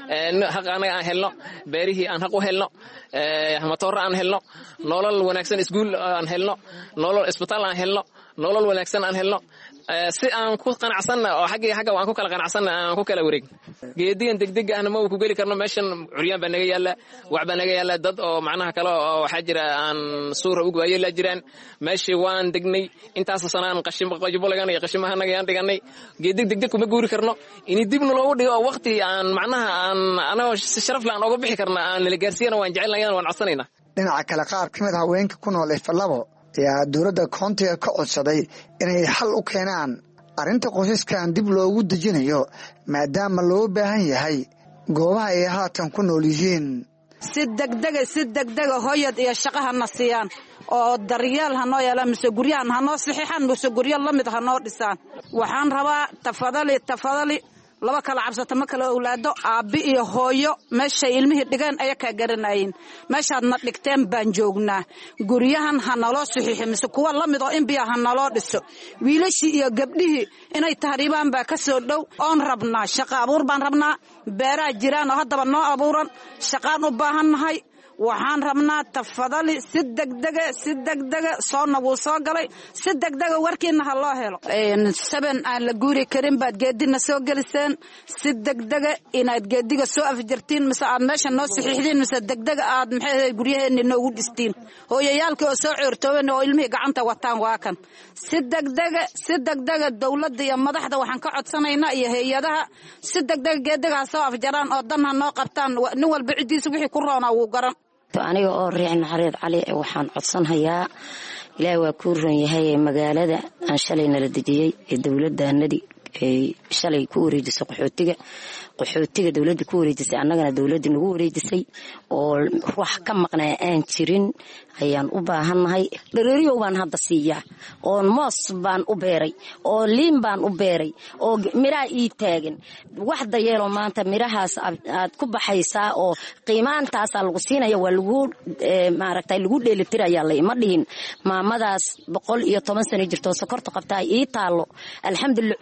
haq anaga aan helno beerihii aan haq u helno matoora aan helno nolol wanaagsan iskuul aan helno nolol isbitaal aan helno nolol wanaagsan aan helno si aan ku qanacsanna oo xaggii xagga aan ku kala qanacsanna aan ku kala wareeg geedigan degdeg ahna ma ku geli karno meeshan curyaan baa naga yaala wax baa naga yaala dad oo macnaha kale oo waxaa jira aan suura ugu waayo la jiraan meeshii waan degnay intaas sanaan qashin qajbo lagaan iyo qashimaha naga yaan dhiganay geedig degdeg kuma guuri karno in dibna loogu dhigo waqti aan macnaha aan anoo si sharaf laan uga bixi karna aan la gaarsiiyana waan jecelnahay waan codsanayna. dhinaca kale qaar ka mid ah haweenka ku nool ifalabo ayaa dowladda koontiga ka codsaday inay xal u keenaan arrinta qoysaskan dib loogu dejinayo maadaama loo baahan yahay goobaha ay haatan ku nool yihiin. si degdega si degdega hooyad iyo shaqahana siiyaan oo daryeel hanoo yeelaan mise guryahan hanoo saxiixaan mise guryo la mid hanoo dhisaan. waxaan rabaa tafadali tafadali laba kala cabsato ma kala awlaado aabbi iyo hooyo meeshay ilmihii dhigeen ayaa kaa garanayin meeshaadna dhigteen baan joognaa guryahan ha naloo saxiixo mise kuwa la mid oo inbiya ha naloo dhiso wiilashii iyo gabdhihii inay tahriibaan baa ka soo dhow oon rabnaa shaqo abuur baan rabnaa beeraha jiraan oo haddaba noo abuuran shaqaan u baahannahay waxaan rabnaa tafadali si degdega si degdega soona wuu soo galay si degdega warkiina ha loo helo saban aan la guuri karin baad geedina soo geliseen si degdega inaad geediga soo afjartiin mise aad meesha noo saxiixdiin mise degdega aad maxay guryaheena noogu dhistiin hooyayaalkii oo soo coortooben oo ilmihii gacanta wataan waa kan si degdega si degdega dowladda iyo madaxda waxaan ka codsanaynaa iyo hay-adaha si degdega geediga ha soo afjaraan oo dan ha noo qabtaan nin walba ciddiisa wixii ku roonaa wuu garan. aniga oo riicin xareed cali waxaan codsanhayaa ilaahay waa ku ron yahay magaalada aan shalay nala dejiyey ee dowladdaanadii ay shalay ku wareejisay qaxootiga qaxootiga dowladda ku wareejisay annagana dowladda nagu wareejisay oo wax ka maqnaa aan jirin ayaan u baahannahay dhareeriyow baan hadda siiyaa oo moos baan u beeray oo liin baan u beeray oo miraha ii taagan wax daryeelo maanta mirahaas aad ku baxaysaa oo qiimaantaasaa lagu siinaya waa lagu maaragtay lagu dheelitirayaa la ima dhihin maamadaas boqol iyo toban sano jirto sokorta qabtaa ii taallo alxamdulillah curyaamo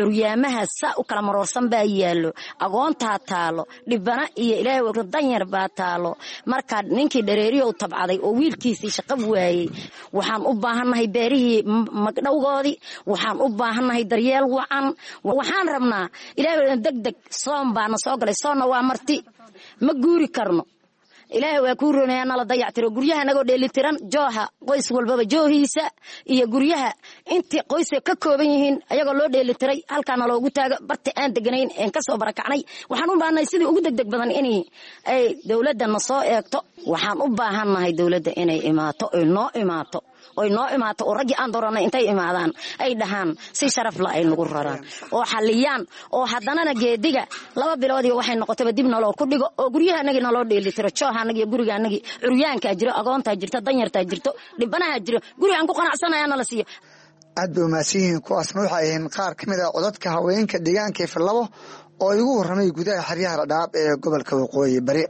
kaamaha saa u kala maroorsan baa yaallo agoontaa taalo dhibana iyo ilaahay wagro danyar baa taalo marka ninkii dhareeriyo u tabcaday oo wiilkiisii shaqo waayey waxaan u baahannahay beerihii magdhowgoodii waxaan u baahannahay daryeel wacan waxaan rabnaa ilaahay degdeg soon baana soo galay soonna waa marti ma guuri karno ilaahay waa kuu roonaya nala dayactiro guryaha nagoo dheelitiran jooha qoys walbaba joohiisa iyo guryaha intii qoyska ka kooban yihiin ayagoo loo dheelitiray halkaana loogu taago barta aan deganayn een ka soo barakacnay waxaan u baahannahay sidii ugu degdeg badan inay ay dawladana soo eegto waxaan u baahannahay dawladda inay imaato oy noo imaato oy noo imaato oo raggii aan dooranay intay imaadaan ay dhahaan si sharaf la ay nagu raraan oo xaliyaan oo haddanana geediga laba biloodii waxay noqotaba dib naloo ku dhigo oo guryahanagii naloo dheelitiro joohanagii gurigaanagii curyaankaa jiro agoontaa jirto danyartaa jirto dhibanaha jiro gurigaan ku qanacsanaya nala siiyo aad bay umahadsan yihiin kuwaasna waxay ahayn qaar ka mid a codadka haweenka deegaanka ifilabo oo igu warramay gudaha xeryaha dhadhaab ee gobolka waqooyi bari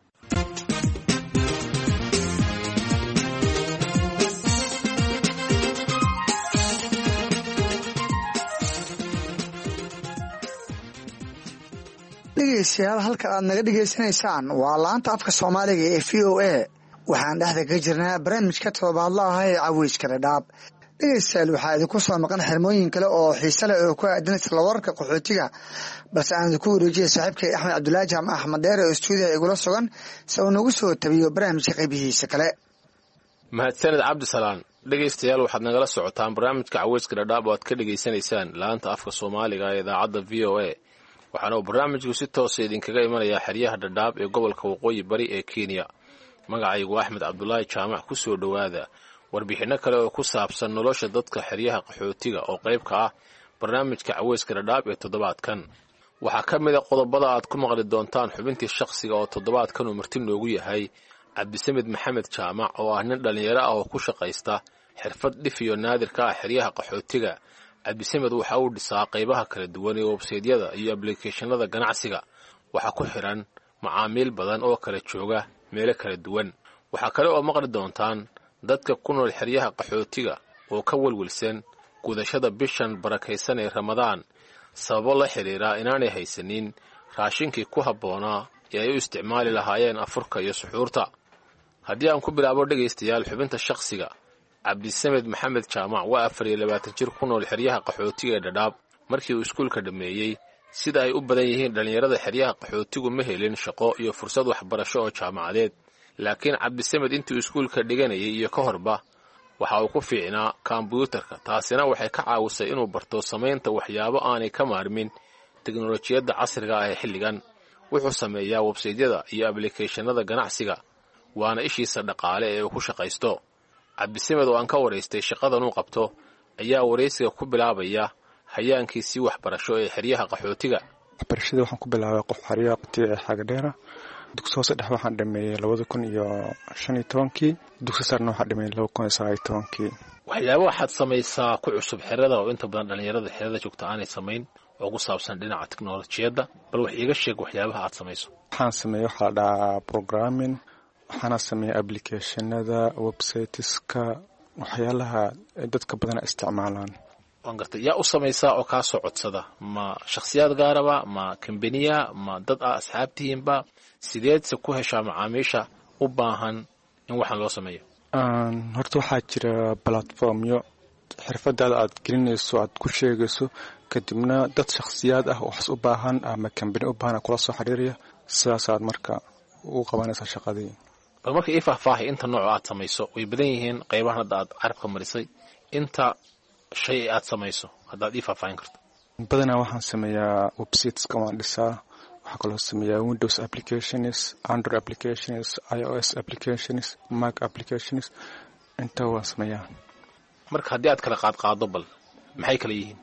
dhegeystayaal halka aad naga dhegaysanaysaan waa laanta afka soomaaliga ee v o a waxaan dhexda ka jirnaa barnaamijka todobaadla ah ee caweyska dhadhaab dhegeystayaal waxaa idinku soo maqan xirmooyin kale oo xiise leh oo ku aadan isla wararka qaxootiga balse aan idinku wareejiyay saaxiibkay axmed cabdulaahi jaamac axmed dheer oo stuudiyaha igula sugan si uu nagu soo tabiyo barnaamijka qaybihiisa kale mahadsaned cabdisalaan dhegeystayaal waxaad nagala socotaan barnaamijka caweyska dhadhaab oo aad ka dhegaysanaysaan laanta afka soomaaliga ee idaacadda v o a waxaana uu barnaamijku si toosa idinkaga imanayaa xeryaha dhadhaab ee gobolka waqooyi bari ee kenya magacaygu axmed cabdulaahi jaamac ku soo dhowaada warbixinno kale oo ku saabsan nolosha dadka xeryaha qaxootiga oo qayb ka ah barnaamijka caweyska dhadhaab ee toddobaadkan waxaa ka mid a qodobada aad ku maqli doontaan xubintii shakhsiga oo toddobaadkan uu marti noogu yahay cabdisamed maxamed jaamac oo ah nin dhallinyaro ah oo ku shaqaysta xirfad dhif iyo naadir ka ah xeryaha qaxootiga cabdisamed waxa uu dhisaa qaybaha kala duwan ee websaydyada iyo ablicathonada ganacsiga waxaa ku xiran macaamiil badan oo kala jooga meelo kala duwan waxaa kale oo maqli doontaan dadka ku nool xeryaha qaxootiga oo ka welwelsan gudashada bishan barakaysan ee ramadaan sababo la xidhiira inaanay haysanin raashinkii ku habboonaa ee ay u isticmaali lahaayeen afurka iyo suxuurta haddii aan ku bilaabo dhegaystayaal xubinta shakhsiga cabdisamed maxamed jaamac waa afar iyo labaatan jir ku nool xeryaha qaxootiga ee dhadhaab markii uu iskuulka dhammeeyey sida ay u badan yihiin dhallinyarada xeryaha qaxootigu ma helin shaqo iyo fursad waxbarasho oo jaamacadeed laakiin cabdisamed intuu iskuulka dhiganayay iyo ka horba waxa uu ku fiicnaa kombyuutarka taasina waxay ka caawisay inuu barto samaynta waxyaabo aanay ka maarmin teknolojiyadda casriga ah ee xilligan wuxuu sameeyaa websaydyada iyo ablicathonada ganacsiga waana ishiisa dhaqaale ee uu ku shaqaysto cabdisamed oo aan ka waraystay shaqadan uu qabto ayaa waraysiga ku bilaabaya hayaankiisii waxbarasho ee xeryaha qaxootiga waxbarashada waxaan ku bilaabay qof xeryaha qaxootiga ee xagadheera dugsi hoose dhex waxaan dhameeyey labada kun iyo shan iyo tobankii dugsi sarena waxaan dhameeyey laba kun iyo sagaal iyo tobankii waxyaaba waxaad samaysaa ku cusub xerada oo inta badan dhallinyarada xerada joogta aanay samayn oo ku saabsan dhinaca teknolojiyadda bal wax iiga sheeg waxyaabaha aad samayso waxaan sameeyey waxaa la dhahaa programming waxaana sameeyey ablicathonada websiteska waxyaalaha dadka badana isticmaalaan waan gartay yaa u samaysaa oo kaa soo codsada ma shakhsiyaad gaaraba ma kambaniya ma dad ah asxaabtihiinba sideedse ku heshaa macaamiisha u baahan in waxaan loo sameeyo horta waxaa jira platformyo xirfadaada aad gelinayso aad ku sheegayso kadibna dad shakhsiyaad ah waxas u baahan ama kambani u baahan kula soo xiriiraya sidaasaad marka u qabanaysaa shaqadii bal marka ii faahfaahay inta nooc aad samayso way badan yihiin qaybahan hadda aad carabka marisay inta shay aad samayso haddaad ii faahfaahin karto badanaa waxaan sameeyaa websiteska waan dhisaa waxaa kaloo sameeyaa windows applications android applications i o s applications mac applications inta waan sameeyaa marka haddii aad kala qaadqaado bal maxay kala yihiin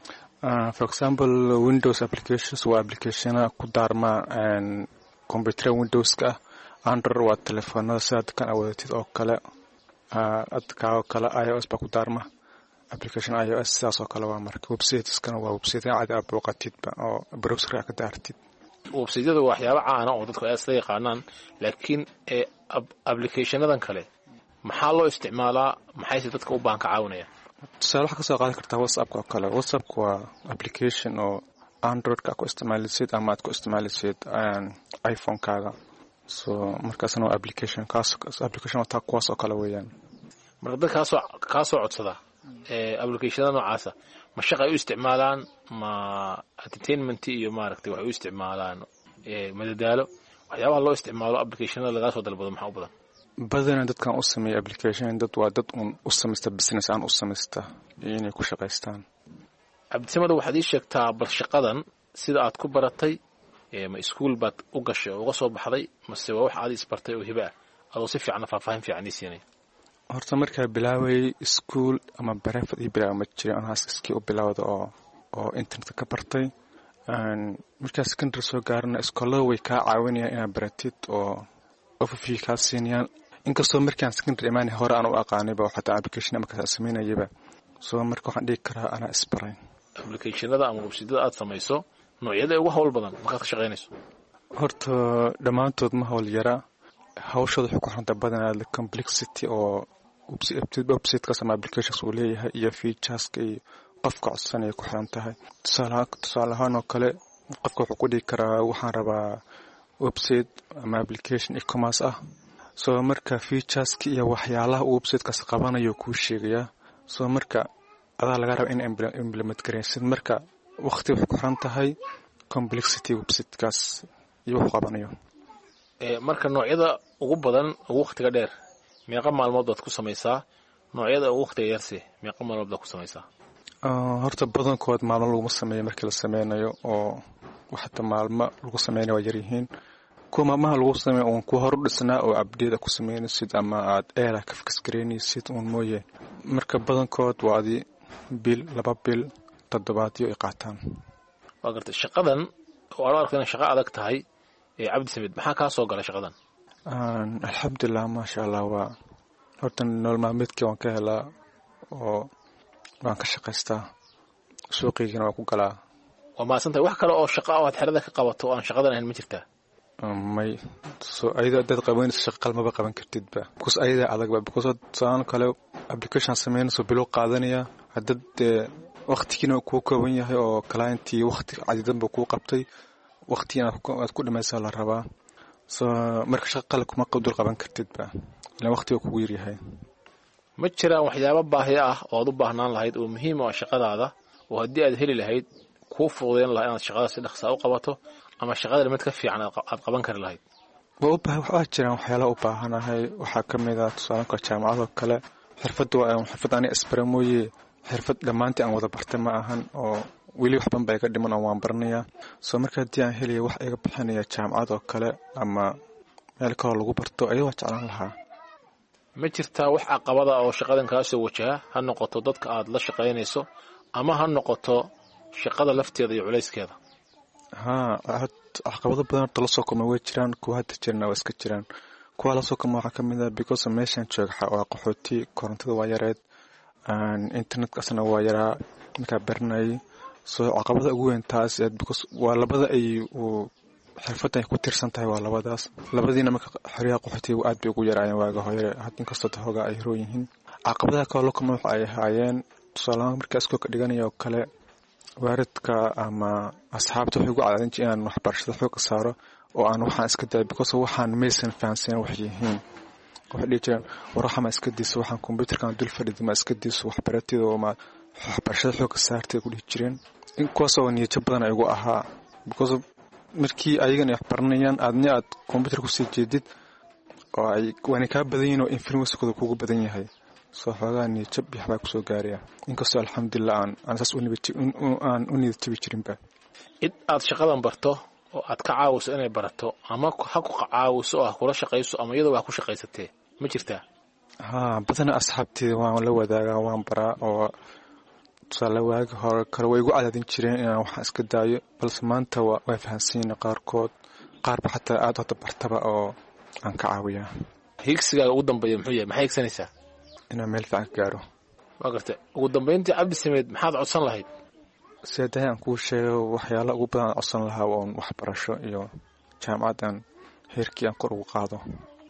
for example windows applications waa applicationa ku daarma combyutera windowska ah android waa telefoonada sidaad kan awoodatid oo kale adkaa oo kale i o s baa ku daarma application i o s sidaas oo kale waa marka websiteskana waa website cadi aad booqatidba oo browser ka daartid websiteyada waa waxyaabo caana oo dadku ay isla yaqaanaan laakiin applicationadan kale maxaa loo isticmaalaa maxayse dadka u baahan ka caawinaya tusaale waxaa kasoo qaadan kartaa whatsappka oo kale. whatsappka waa application oo androidka ku isticmaalisid ama aad ku isticmaalisid iphone-kaaga. so markaasna waa application kaas application waa taa kuwaas oo kale weeyaan. marka dad kaasoo kaasoo codsada ee applicationada noocaasa ma shaqo ay u isticmaalaan ma entertainment iyo maaragtay waxay u isticmaalaan ee madadaalo waxyaabaha loo isticmaalo applicationada laga soo dalbado maxaa u badan? badanaa dadkan u sameeya application dad waa dad un u samaysta business aan u samaysta inay ku shaqaystaan. Cabdisamad waxaad ii sheegtaa bal shaqadan sida aad ku baratay ee ma iskuul baad u gashay oo uga soo baxday mase waa wax aad isbartay oo hiba ah adoo si fiican faahfaahin fiican ii siinay? horta markaa bilaaway iskuul ama bareefad ii bilaawa ma jirin aan haas iskii u bilaawda oo oo internetka ka bartay. markaa secondary soo gaarana iskoolada way kaa caawinayaan inaad baratid oo overview kaa siinayaan. inkastoo markaan secondary imaanay hore aan u aqaanayba xataa application markaas samaynayaba. soo marka waxaan dhigi karaa anaa isbaray. applicationada ama website-da aad samayso noocyada ugu hawl badan markaad ka shaqaynayso? horta dhammaantood ma hawl yara. hawshooda waxay ku xirantaa badanaa the complexity oo website-kaas ama applications uu leeyahay iyo featureska iyo qofka codsanaya ku xiran tahay. tusaale ahaan oo kale qofka wuxuu ku dhigi karaa waxaan rabaa website ama application e-commerce ah. soo marka featureska iyo waxyaalaha uu websitekaas qabanayo kuu sheegayaa. soo marka adaa laga raba in implement garaysid. marka waqti waxay ku xiran tahay complexity websitekaas iyo wuxuu qabanayo. marka noocyada ugu badan ugu waqtiga dheer meeqa maalmood baad ku samaysaa? noocyada ugu waqtiga yarse meeqa maalmood baad ku samaysaa? horta badankood maalmo laguma sameeyo markii la sameynayo oo waxta maalmo lagu sameynayo waa yaryihiin. kuwa maalmaha lagu sameeyo uun kuwa hor u dhisnaa oo update ku sameynaysid ama aad eera ka fix gareynaysid uun mooye. marka badankood waa adi bil laba bil toddobaadyo ay qaataan. waa gartay shaqadan oo aan arkaa inay shaqo adag tahay ee Cabdisamad maxaa ka soo galay shaqadan? alxamdulilah maasha allah waa horta nolol maalmeedkii waan ka helaa oo waan ka shaqaystaa suuqiigana waan ku galaa. waa maasantahay wax kale oo shaqo ah aad xerada ka qabato oo aan shaqadan ahayn ma jirtaa? may soo ayada dad qabanaysa shaqo qalmaba qaban kartidba because ayada adagba because saan kale application sameynayso bilo qaadanaya hadad waqtigiina ku kooban yahay oo clientii waqti cadidanba ku qabtay waqtiina aad ku dhamaysaa la rabaa. soo marka shaqo qalab kuma qadul qaban kartidba ilaa waqtiga kugu yar yahay. ma jiraan waxyaabo baahi ah oo aad u baahnaan lahayd oo muhiim ah shaqadaada oo haddii aad heli lahayd kuu fududeyn lahayd inaad shaqada si dhaqso ah u qabato ama shaqada mid ka fiican aad qaban kari lahayd? waa u baahan waxaa jiraan waxyaalo u baahanahay. waxaa ka mid ah tusaalanka jaamacadoo kale xirfadda waa xirfad ani isbara mooye xirfad dhammaantii aan wada bartay ma ahan oo weli waxban baa iga dhiman oo waan baranayaa. soo marka haddii aan helaya wax iga bixinaya jaamacadoo kale ama meel kaloo lagu barto ayuu waa jeclaan lahaa. ma jirtaa wax caqabada oo shaqadan kaa soo wajaha ha noqoto dadka aad la shaqaynayso ama ha noqoto shaqada lafteeda iyo culayskeeda? haa caqabado badan horta lasoo kulma way jiraan. kuwa hadda jirana waa iska jiraan. kuwa lasoo kulma waxaa ka mid ah because meeshan jooga waa qaxooti korontada waa yareed internetkasna waa yaraa markaa baranayay. soo caqabada ugu weyn taas because waa labada ay xirfadda ay ku tirsan tahay waa labadaas. labadiina marka xeryaha qaxootiga aad bay ugu yaraayeen waaga hore hadda inkastoo hoogaa ay roo yihiin. caqabadaha kale la kulma waxa ay ahaayeen tusaale markaa iskoo ka dhiganayo kale waaridka ama asxaabta waxay ugu cadaadin jireen inaan waxbarashada xoog saaro oo aan waxaan iska daay because waxaan maysan fahansan wax yihiin. waxay dhihi jireen war waxaan iska diiso waxaan computerkan dul fadhido ma iska diiso waxbaratido oo ma waxbarashada xoog saartay ku dhihi jireen. in kuwaas oo niyad badan ay ugu ahaa because markii ayagana wax baranayaan aadna aad computer ku sii jeedid oo ay waan ka badan yihiin oo influence-kooda kugu badan yahay. soo xoogaa niyad jab waxba ku soo gaaraya inkastoo alxamdulilah aan aan saas u niyad aan u niyad jabi jirinba. id aad shaqadan barto oo aad ka caawiso inay barato ama ha ku caawiso oo kula shaqayso ama iyadoo wax ku shaqaysatee ma jirtaa? haa badanaa asxaabteeda waan la wadaagaa waan baraa oo tusaale waagi hore kale way igu cadaadin jireen inaan waxaan iska daayo balse maanta way fahansiina qaarkood qaarba xataa aad wada bartaba oo aan ka caawiyaa. higsigaaga ugu dambeeya muxuu yahay? maxay higsanaysaa? inaan meel fiican ka gaaro. waa gartay ugu dambeyntii Cabdisamad maxaad codsan lahayd? sidaa aan kuu sheego waxyaalaha ugu badan codsan lahaa waa waxbarasho iyo jaamacad aan heerkii aan kor ugu qaado.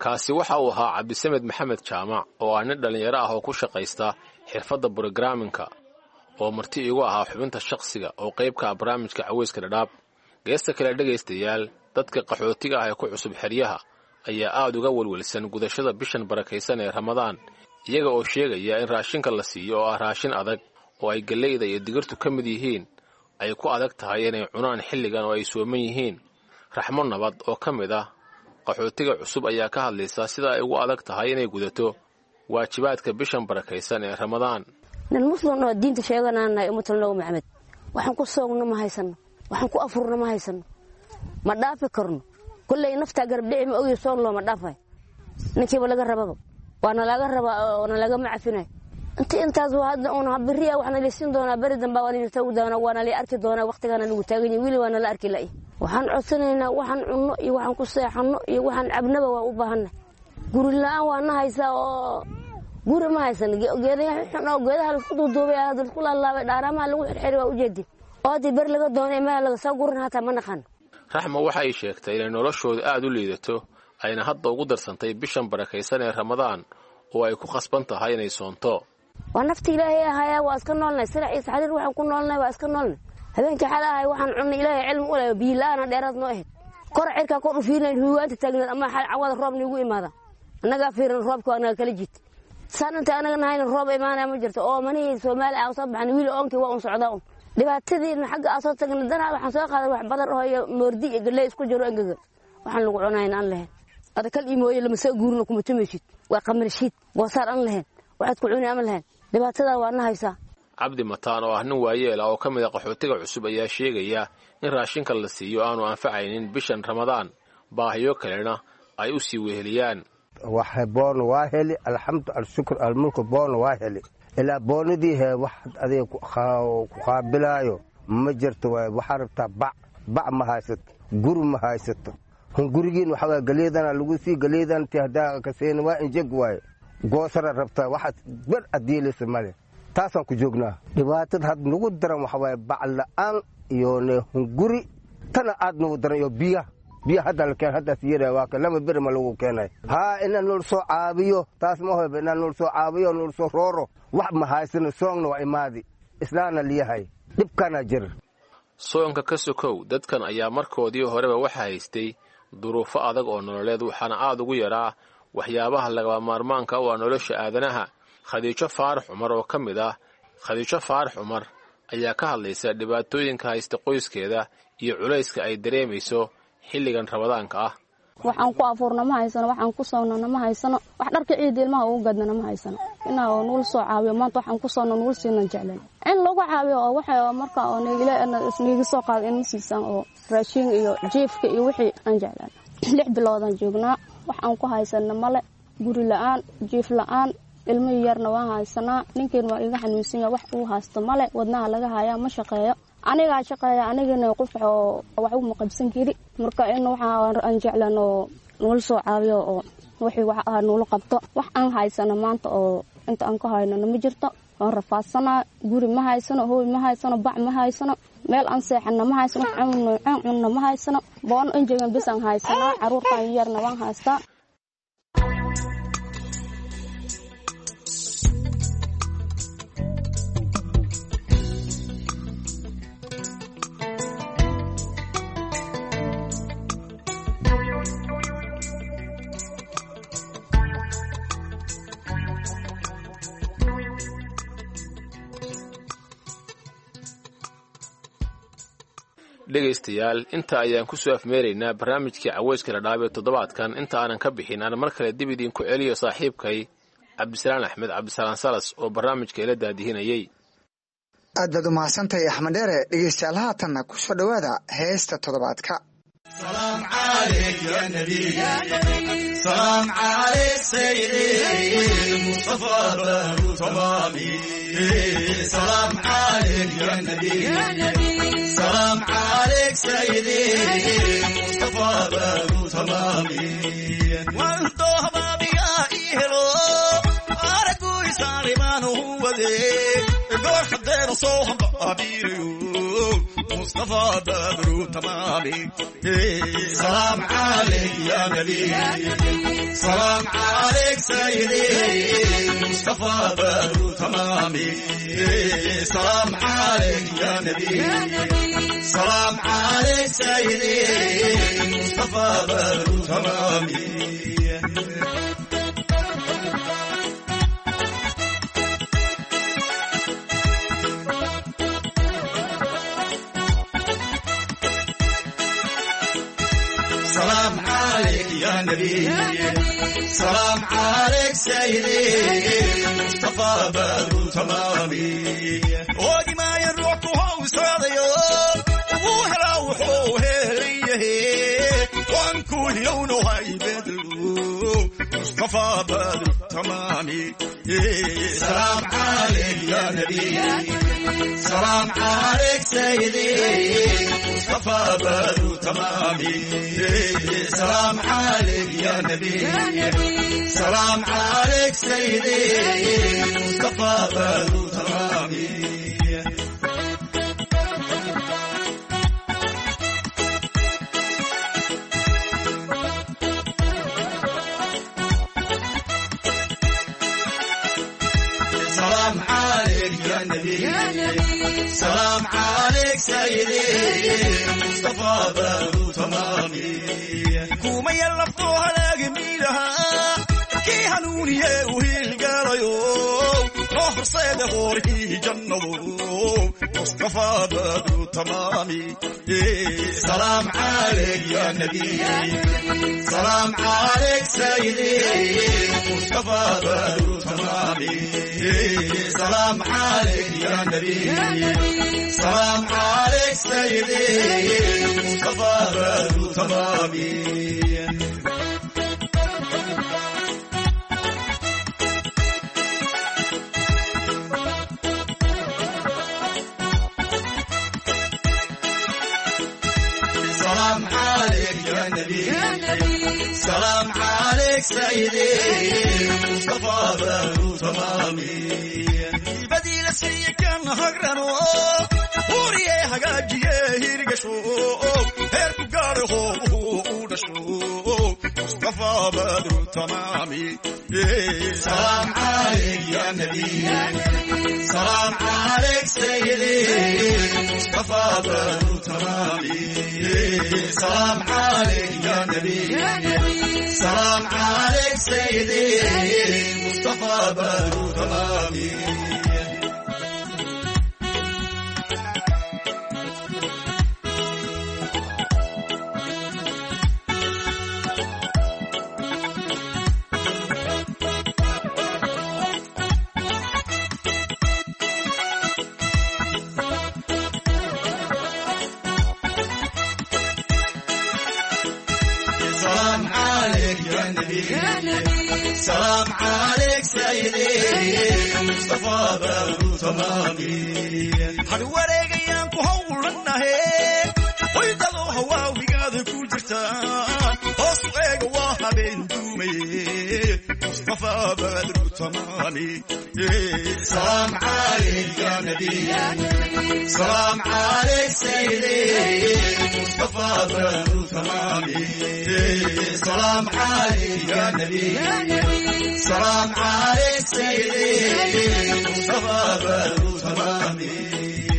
kaasi waxa uu ahaa cabdisamed maxamed jaamac oo ah nin dhallinyaro ah oo ku shaqaysta xirfadda brogramminka oo marti igu ahaa xubinta shakhsiga oo qayb ka ah barnaamijka caweyska dhadhaab geesta kale dhegaystayaal dadka qaxootiga ah ee ku cusub xeryaha ayaa aad uga welwelsan gudashada bishan barakaysan ee ramadaan iyaga oo sheegaya in raashinka la siiyo oo ah raashin adag oo ay gallayda iyo digirtu ka mid yihiin ay ku adag tahay inay cunaan xilligan oo ay sooman yihiin raxmo nabad oo ka mid ah qaxootiga cusub ayaa ka hadlaysa sida ay ugu adag tahay inay gudato waajibaadka bishan barakaysan ee ramadaan nin muslim oo diinta sheeganaanay ummatullah maxamed waxaan ku soogno ma haysano waxaan ku afurno ma haysano ma dhaafi karno kullay nafta garab dhici ma ogi soon loo ma dhaafay ninkiiba laga rababa waana laga rabaa oo laga macafinay inta intaas waa hadda una bariya waxna leesin doona baridan baa wali tagu doona waana la arki doona waqtigana lagu taagan yahay wili waana la arki laay waxaan codsanaynaa waxaan cunno iyo waxaan ku seexano iyo waxaan cabnaba waa u baahanay guri la'aan waana haysaa oo guri ma haysan geedaha xunoo geedaha isku duuduubay hadal ku laalaabay dhaaramaha lagu xirxiri waa u jeedin oo di bar laga doonay meel laga soo gurin hata ma naqan raxmo waxa ay sheegtay in noloshooda aad u liidato ayna hadda ugu darsantay bishan barakaysan ee ramadaan oo ay ku khasban tahay inay soonto waa nafti ilaahay ahaya waa iska noolnay sida ciis xariir waxaan ku noolnay waa iska noolnay habeenkii xalahay waxaan cunay ilaahay cilmi u leeyahay biilaana dheeraad noo ahayd kor cirka kor u fiirnay huwaanta taagnayd ama xal cawada roob nagu imaada anaga fiirin roobka anaga kala jid saananta anaga nahayn roob imaanaya ma jirto oo mani Soomaali ah soo baxan wiil oonki waa un socdaa dhibaatadiina xagga asoo tagnay dana waxaan soo qaaday wax badan oo moordi iyo galay isku jiro engaga waxaan lagu cunayn aan lahayn adakal imooyo lama soo guurno kuma tumashid waa qamarshid wasaar aan lahayn waxaad ku cunay ama lahayn dhibaatada waa na haysaa cabdi mataan oo ah nin waayeel ah oo ka mid ah qaxootiga cusub ayaa sheegaya in raashinka la siiyo aanu anfacaynin bishan ramadaan baahiyo kalena ay u sii weheliyaan waxa boon waa heli alxamdu alshukr almulku boon waa heli ilaa boonidii he wax adiga ku qaabilayo ma jirto waxa rabtaa bac bac ma haysato guri ma haysato hungurigiin waxa waa galeedana lagu sii galeedan tii hadaa ka seen waa injeg waay goosara rabtaa waxa bar adiilisa male taasaan ku joognaa dhibaatada had nagu daran waxa waay bac la'aan iyo ne hunguri tana aad nagu daran iyo biya biya hadda la keen hadda siyada waa ka lama bir ma lagu keenay ha inaan nol soo caabiyo taas ma hoyba inaan nol soo caabiyo nol soo rooro wax ma haysano soongna waa imaadi islaana liyahay dhibkana jir soonka ka sokow dadkan ayaa markoodii horeba waxa haystay duruufo adag oo nololeed waxaana aad ugu yaraa waxyaabaha lagaba maarmaanka u ah nolosha aadanaha khadiijo faarax cumar oo ka mid ah khadiijo faarax cumar ayaa ka hadlaysa dhibaatooyinka haysta qoyskeeda iyo culayska ay dareemayso xilligan ramadaanka ah waxaan ku afurna ma haysano waxaan ku soonnana ma haysano wax dharka ciid ilmaha ugu gadnana ma haysano inaa nuul soo caawiyo maanta waxaan ku soonna nuul siinan jeclan in lagu caawiyo oo waxa marka oo neegile isniigi soo qaad in siisan oo raashin iyo jiifka iyo wixii aan jeclan lix biloodan joognaa waxaan ku haysana male guri la'aan jiif la'aan ilmo yarna waan haysanaa ninkeen waa iga xanuunsan wax uu haysto male wadnaha laga hayaa ma shaqeeyo aniga shaqeeya anigana qof oo wax u maqabsan kiri marka in waxa aan jeclan oo nuul soo caawiyo oo wixii wax aan nuul qabto wax aan haysana maanta oo inta aan ka hayno ma jirto waan rafaadsana guri ma haysano hooy ma haysano bac ma haysano meel aan seexana ma haysano aan cunno ma haysano boon injeegan bis aan haysana caruurtan yarna waan haystaa dhegaystayaal inta ayaan ku soo afmeeraynaa barnaamijkii caweyska dhadhaab ee toddobaadkan inta aanan ka bixin aan mar kale dib idinku celiyo saaxiibkay cabdisalaan axmed cabdisalaan salas oo barnaamijka ila daadihinayay aad baad u mahadsantahay axmed dheere dhegaystayaal haatanna ku soo dhowaada heesta toddobaadka سلام عليك يا نبي سلام عليك سيدي مصطفى بن تمامي سلام عليك يا نبي سلام عليك سيدي مصطفى بن تمامي وانتو حبابي يا إيهلو أرقو يسالي ما هو ذي قول حدين صوحب أبيريو مصطفى بدر تمامي سلام عليك يا نبي سلام عليك سيدي مصطفى بدر تمامي سلام عليك يا نبي سلام عليك سيدي مصطفى بدر تمامي سلام عليك يا نبي سلام عليك سيدي مصطفى بدر تمامي ودي ما يروح وهو صاديو وهلا وحوه ليه وانكون يوم هاي بدر مصطفى بدر تمامي سلام عليك يا نبي سلام عليك سيدي مصطفى بدر تمامي سلام عليك يا نبي سلام عليك سيدي مصطفى بدر تمامي سلام عليك يا نبي سلام عليك سيدي مصطفى بدر تمامي كوما يلفتوها لاقميلها كي هنوني وهي القرايو روح صيد غوري جنبو مصطفى بدر تمامي سلام عليك يا نبي سلام عليك سيدي مصطفى بدر تمامي سلام عليك يا نبي سلام عليك سيدي مصطفى بدر تمامي سلام عليك يا نبي سلام عليك سيدي مصطفى بدر تمامي بديل السيء كان هجرنو وريه هجاجيه هيرجشو هيركو قاره ودشو مصطفى بدر تمامي سلام عليك يا نبي سلام عليك سيدي مصطفى بدر تمامي سلام عليك يا نبي سلام عليك سيدي مصطفى بدر تمامي سلام عليك يا نبي سلام عليك سيدي مصطفى بدر تمامي هل وريق ايانكو هولنا هيك ويدلو هوا ويقاد كوجرتان وصويق واها بين دومي مصطفى بدر تمامي سلام عليك يا نبي سلام عليك سيدي مصطفى بدر تمامي سلام عليك يا نبي سلام عليك سيدي مصطفى بدر تمامي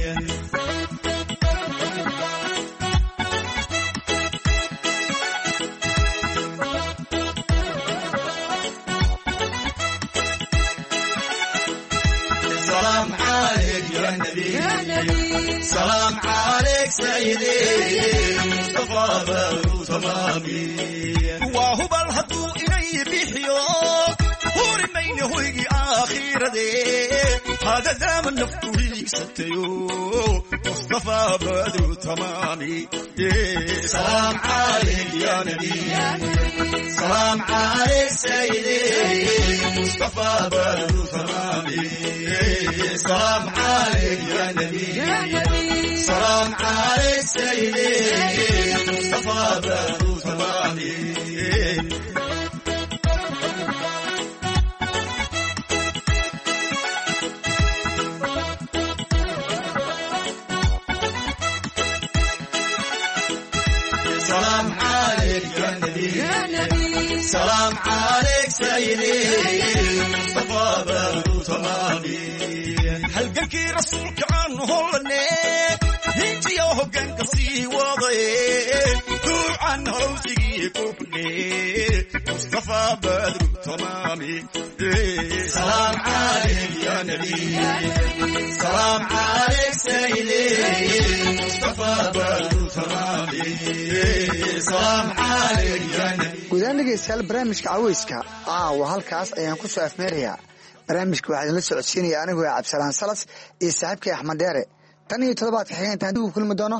سلام عليك يا نبي سلام عليك سيدي مصطفى بدر تمامي وهو بالهدو إلي بيحيو هوري مين هويجي آخير دي هذا دام نفتوي ستيو مصطفى بدر تمامي سلام عليك يا نبي سلام عليك سيدي مصطفى بدر تمامي سلام عليك يا نبي سلام عليك سيدي مصطفى بدر تمامي سلام عليك يا نبي سلام عليك سيدي مصطفى بدر تمامي هلقلك رسولك عنه هلنيك هنتي يوهقنك سي وضيك دور عنه روسي كوبني مصطفى بدر تمامي سلام عليك يا نبي سلام عليك سيدي مصطفى بدر تمامي سلام عليك يا نبي guudaan dhegeystayaal barnaamijka caweyska caawa halkaas ayaan ku soo afmeerayaa barnaamijka waxaa idinla socodsiinaya anigoo cabdisalaan salas iyo saaxiibkay axmed dheere tan iyo toddobaadka xigeentaan dib u kulmi doono